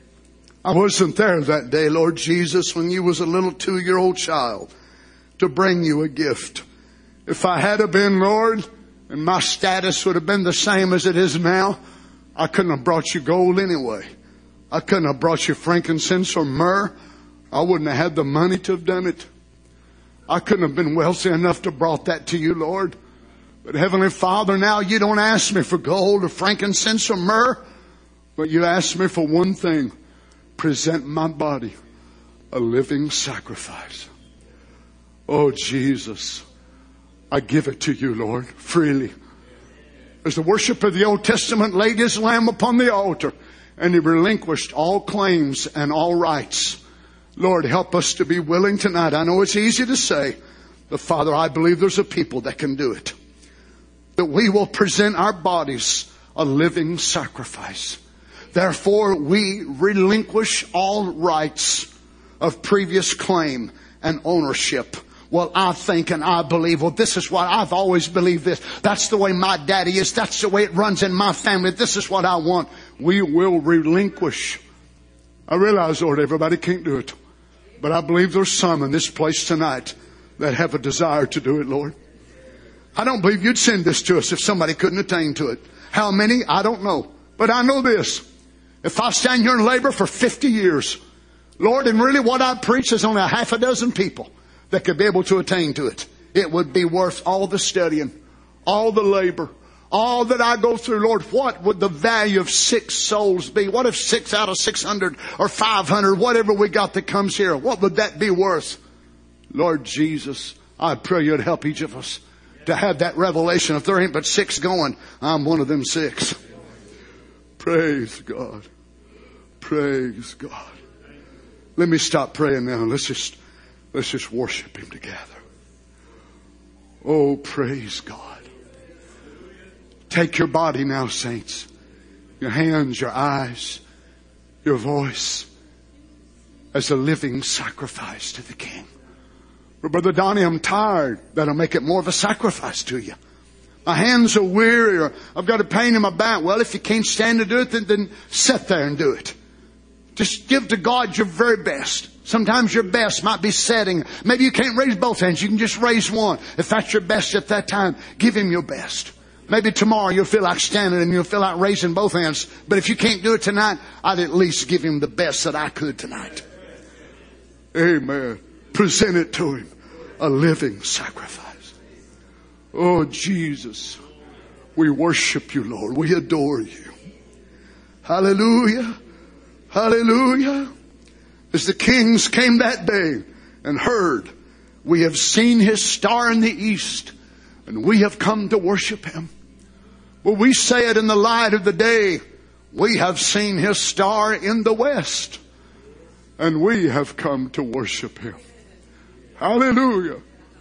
I wasn't there that day, Lord Jesus, when you was a little two-year-old child to bring you a gift. If I had have been, Lord, and my status would have been the same as it is now, I couldn't have brought you gold anyway. I couldn't have brought you frankincense or myrrh. I wouldn't have had the money to have done it. I couldn't have been wealthy enough to have brought that to you, Lord. But Heavenly Father, now you don't ask me for gold or frankincense or myrrh, but you ask me for one thing. Present my body a living sacrifice. Oh, Jesus, I give it to you, Lord, freely. As the worshiper of the Old Testament laid his lamb upon the altar and he relinquished all claims and all rights. Lord, help us to be willing tonight. I know it's easy to say, but Father, I believe there's a people that can do it. That we will present our bodies a living sacrifice. Therefore, we relinquish all rights of previous claim and ownership. Well, I think and I believe, well, this is what I've always believed this. That's the way my daddy is. That's the way it runs in my family. This is what I want. We will relinquish. I realize, Lord, everybody can't do it. But I believe there's some in this place tonight that have a desire to do it, Lord. I don't believe you'd send this to us if somebody couldn't attain to it. How many? I don't know. But I know this. If I stand here and labor for fifty years, Lord, and really what I preach is only a half a dozen people that could be able to attain to it, it would be worth all the studying, all the labor, all that I go through. Lord, what would the value of six souls be? What if six out of six hundred or five hundred, whatever we got that comes here, what would that be worth? Lord Jesus, I pray you'd help each of us to have that revelation. If there ain't but six going, I'm one of them six. Praise God. Praise God. Let me stop praying now. Let's just, let's just worship Him together. Oh, praise God. Take your body now, saints. Your hands, your eyes, your voice as a living sacrifice to the King. But Brother Donnie, I'm tired. That'll make it more of a sacrifice to you. My hands are weary, or I've got a pain in my back. Well, if you can't stand to do it, then, then sit there and do it. Just give to God your very best. Sometimes your best might be setting. Maybe you can't raise both hands. You can just raise one. If that's your best at that time, give Him your best. Maybe tomorrow you'll feel like standing and you'll feel like raising both hands. But if you can't do it tonight, I'd at least give Him the best that I could tonight. Amen. Present it to Him. A living sacrifice. Oh, Jesus. We worship you, Lord. We adore you. Hallelujah. Hallelujah. As the kings came that day and heard, we have seen His star in the east and we have come to worship Him. Well, we say it in the light of the day. We have seen His star in the west and we have come to worship Him. Hallelujah.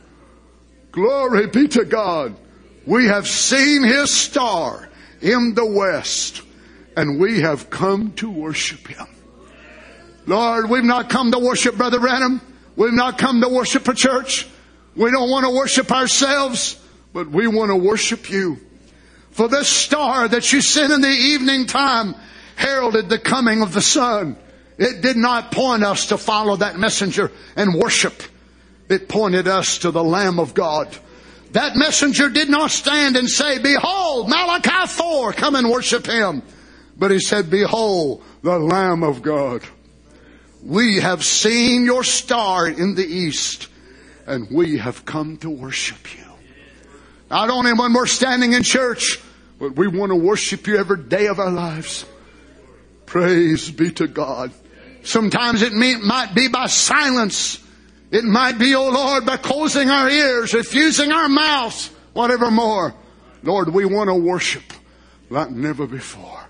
Glory be to God. We have seen His star in the west and we have come to worship Him. Lord, we've not come to worship Brother Branham. We've not come to worship a church. We don't want to worship ourselves, but we want to worship you. For this star that you sent in the evening time heralded the coming of the sun. It did not point us to follow that messenger and worship. It pointed us to the Lamb of God. That messenger did not stand and say, behold, Malachi four, come and worship Him. But he said, behold, the Lamb of God. We have seen your star in the east and we have come to worship you. Not only when we're standing in church, but we want to worship you every day of our lives. Praise be to God. Sometimes it may, might be by silence. It might be, oh Lord, by closing our ears, refusing our mouths, whatever more. Lord, we want to worship like never before.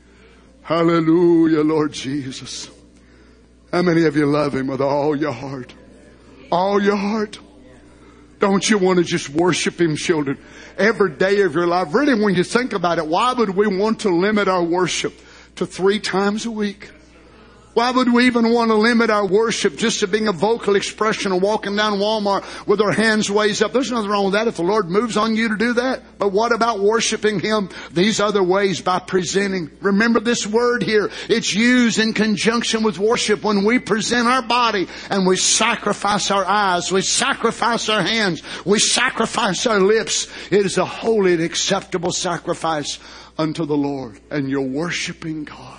Hallelujah, Lord Jesus. How many of you love Him with all your heart? All your heart? Don't you want to just worship Him, children, every day of your life? Really, when you think about it, why would we want to limit our worship to three times a week? Why would we even want to limit our worship just to being a vocal expression of walking down Walmart with our hands raised up? There's nothing wrong with that if the Lord moves on you to do that. But what about worshiping Him these other ways by presenting? Remember this word here. It's used in conjunction with worship when we present our body and we sacrifice our eyes, we sacrifice our hands, we sacrifice our lips. It is a holy and acceptable sacrifice unto the Lord. And you're worshiping God.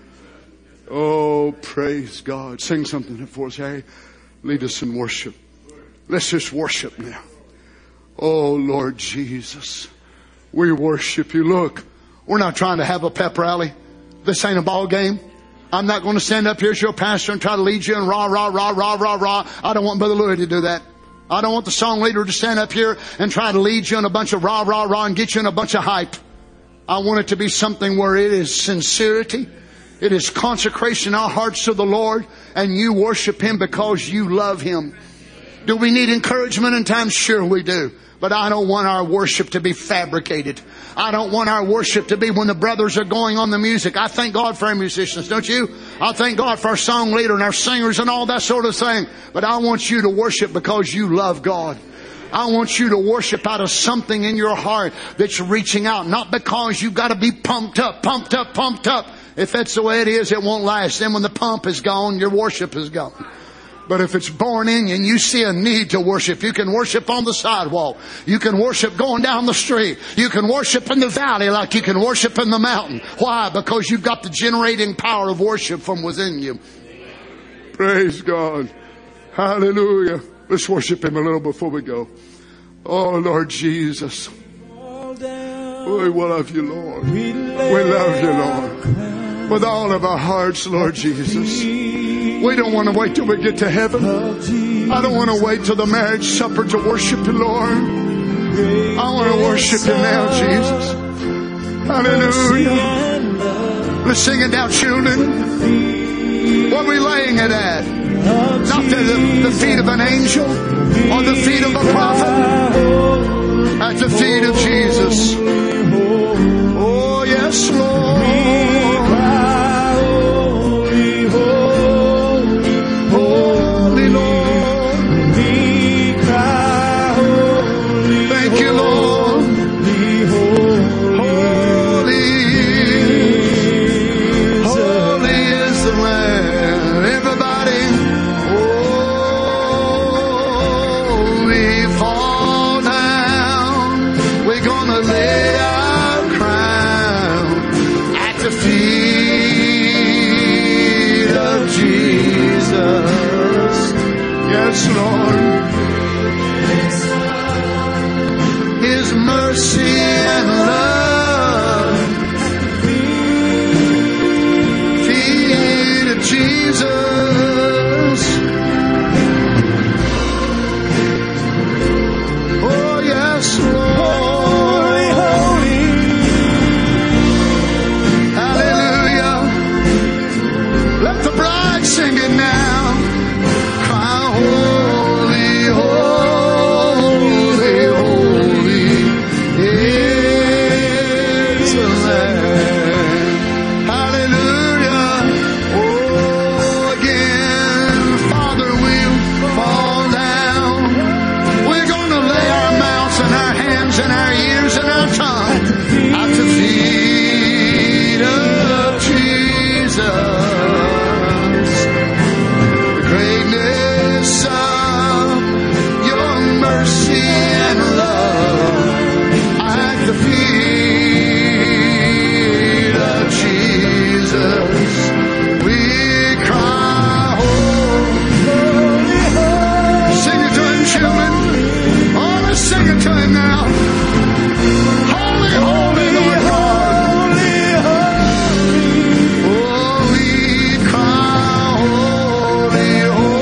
Oh, praise God. Sing something for us. Hey, lead us in worship. Let's just worship now. Oh, Lord Jesus. We worship you. Look, we're not trying to have a pep rally. This ain't a ball game. I'm not going to stand up here as your pastor and try to lead you in rah, rah, rah, rah, rah, rah. I don't want Brother Louis to do that. I don't want the song leader to stand up here and try to lead you in a bunch of rah, rah, rah and get you in a bunch of hype. I want it to be something where it is sincerity. It is consecration in our hearts to the Lord, and you worship Him because you love Him. Do we need encouragement in times? Sure we do. But I don't want our worship to be fabricated. I don't want our worship to be when the brothers are going on the music. I thank God for our musicians, don't you? I thank God for our song leader and our singers and all that sort of thing. But I want you to worship because you love God. I want you to worship out of something in your heart that's reaching out. Not because you've got to be pumped up, pumped up, pumped up. If that's the way it is, it won't last. Then when the pump is gone, your worship is gone. But if it's born in you and you see a need to worship, you can worship on the sidewalk. You can worship going down the street. You can worship in the valley like you can worship in the mountain. Why? Because you've got the generating power of worship from within you. Praise God. Hallelujah. Let's worship Him a little before we go. Oh, Lord Jesus. We love you, Lord. We love you, Lord. With all of our hearts, Lord Jesus. We don't want to wait till we get to heaven. I don't want to wait till the marriage supper to worship you, Lord. I want to worship you now, Jesus. Hallelujah. Let's sing it now, children. What are we laying it at? Not at the, the feet of an angel or the feet of a prophet. At the feet of Jesus. Oh, yes, Lord. Holy Lord. Thank you, Lord. Holy. Holy is the Lamb. Everybody. Oh, we fall down. We're gonna lay our crown at the feet of Jesus. Yes, Lord. His mercy and love. Feet of Jesus. Oh, yes, Lord. Hallelujah. Let the bride sing it now. Cry, holy, holy, holy is the Lamb. Hallelujah. Oh, again, Father, we'll fall down. We're going to lay our mouths and our hands and our ears and our tongue at the feet of Jesus. The greatness of your mercy and love at the feet of Jesus. We cry, holy, holy. Sing it to Him, children. Oh, let's sing it to Him now. Holy, holy, Lord God. Oh, we cry, holy,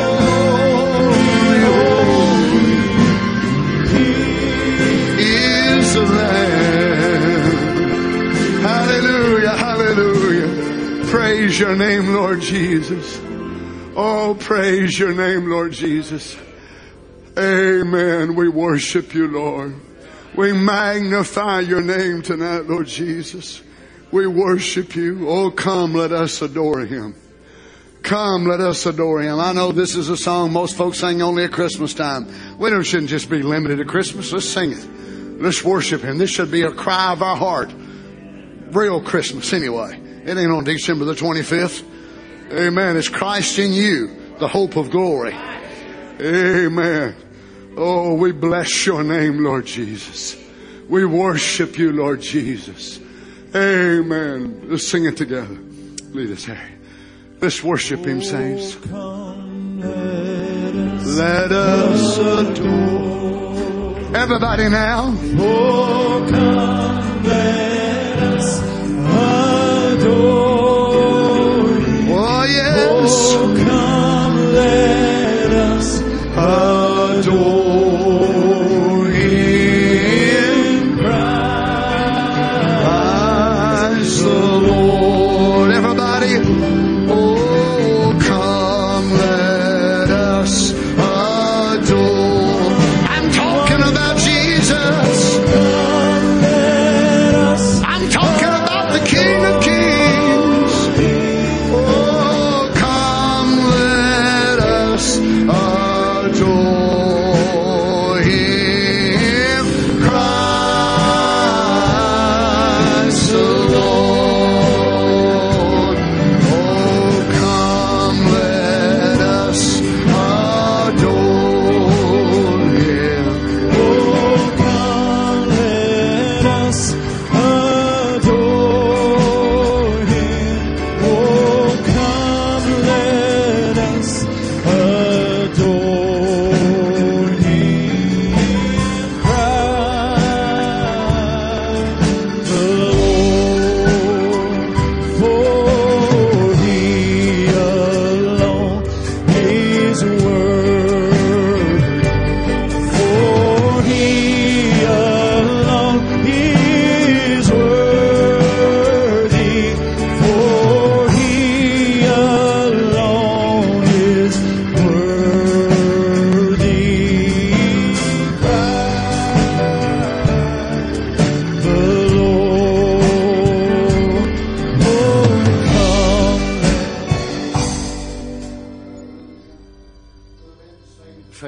holy, holy is the Lamb. Hallelujah, hallelujah. Praise your name, Lord Jesus. Oh, praise your name, Lord Jesus. Amen. We worship you, Lord. We magnify your name tonight, Lord Jesus. We worship you. Oh, come, let us adore Him. Come, let us adore Him. I know this is a song most folks sing only at Christmas time. We don't shouldn't just be limited to Christmas. Let's sing it. Let's worship Him. This should be a cry of our heart. Real Christmas anyway. It ain't on December the twenty-fifth. Amen. It's Christ in you, the hope of glory. Amen. Oh, we bless your name, Lord Jesus. We worship you, Lord Jesus. Amen. Let's sing it together. Lead us, Harry. Let's worship Him, saints. Let us adore. Everybody now. Oh, come, let us adore. Oh, yes. Oh, come, let us adore. Him, Christ.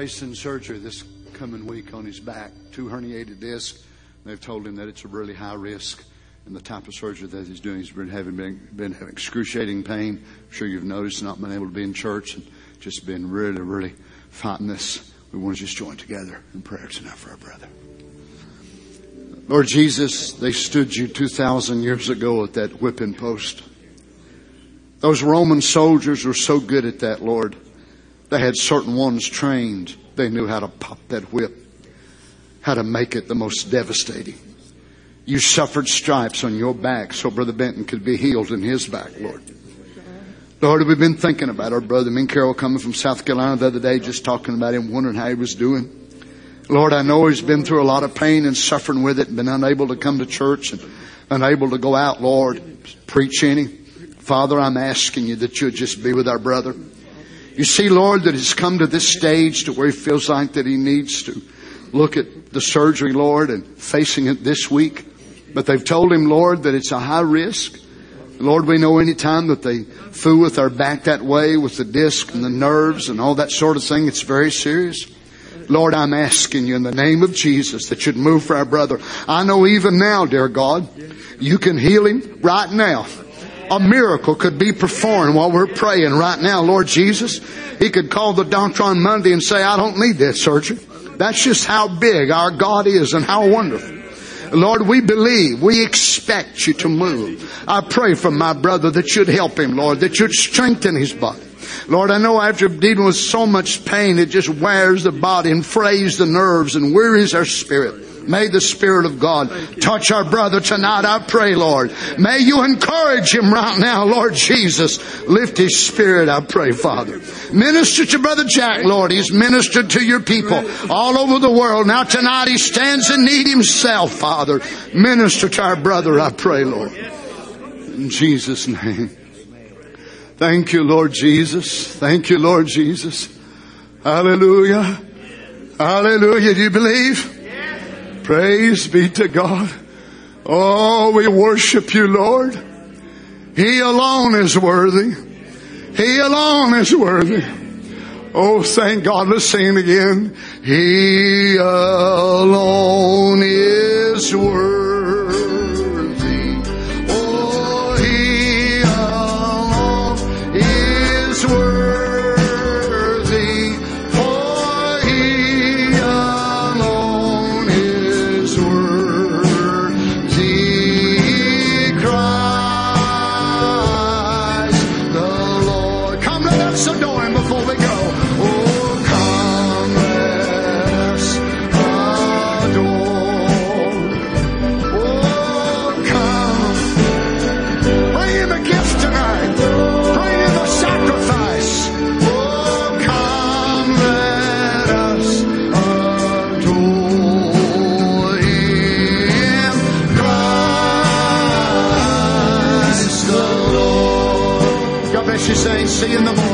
placed in surgery this coming week on his back, two herniated discs. They've told him that it's a really high risk. And the type of surgery that he's doing, he's been having, been, been having excruciating pain. I'm sure you've noticed, not been able to be in church and just been really, really fighting this. We want to just join together in prayer tonight for our brother. Lord Jesus, they stood you two thousand years ago at that whipping post. Those Roman soldiers were so good at that, Lord. They had certain ones trained. They knew how to pop that whip, how to make it the most devastating. You suffered stripes on your back so Brother Benton could be healed in his back, Lord. Lord, we've been thinking about our brother. Me and Carol coming from South Carolina the other day, just talking about him, wondering how he was doing. Lord, I know he's been through a lot of pain and suffering with it, and been unable to come to church and unable to go out, Lord, preach any. Father, I'm asking you that you'll just be with our brother. You see, Lord, that he's come to this stage to where he feels like that he needs to look at the surgery, Lord, and facing it this week. But they've told him, Lord, that it's a high risk. Lord, we know any time that they fool with our back that way, with the disc and the nerves and all that sort of thing, it's very serious. Lord, I'm asking you in the name of Jesus that you'd move for our brother. I know even now, dear God, you can heal him right now. A miracle could be performed while we're praying right now, Lord Jesus. He could call the doctor on Monday and say, I don't need that surgery. That's just how big our God is and how wonderful. Lord, we believe, we expect you to move. I pray for my brother that you'd help him, Lord, that you'd strengthen his body. Lord, I know after dealing with so much pain, it just wears the body and frays the nerves and wearies our spirit. May the Spirit of God touch our brother tonight, I pray, Lord. May you encourage him right now, Lord Jesus. Lift his spirit, I pray, Father. Minister to Brother Jack, Lord. He's ministered to your people all over the world. Now tonight he stands in need himself, Father. Minister to our brother, I pray, Lord. In Jesus' name. Thank you, Lord Jesus. Thank you, Lord Jesus. Hallelujah. Hallelujah. Do you believe? Praise be to God. Oh, we worship you, Lord. He alone is worthy. He alone is worthy. Oh, thank God. Let's sing it again. He alone is worthy. Oh, He alone is worthy. See you in the morning.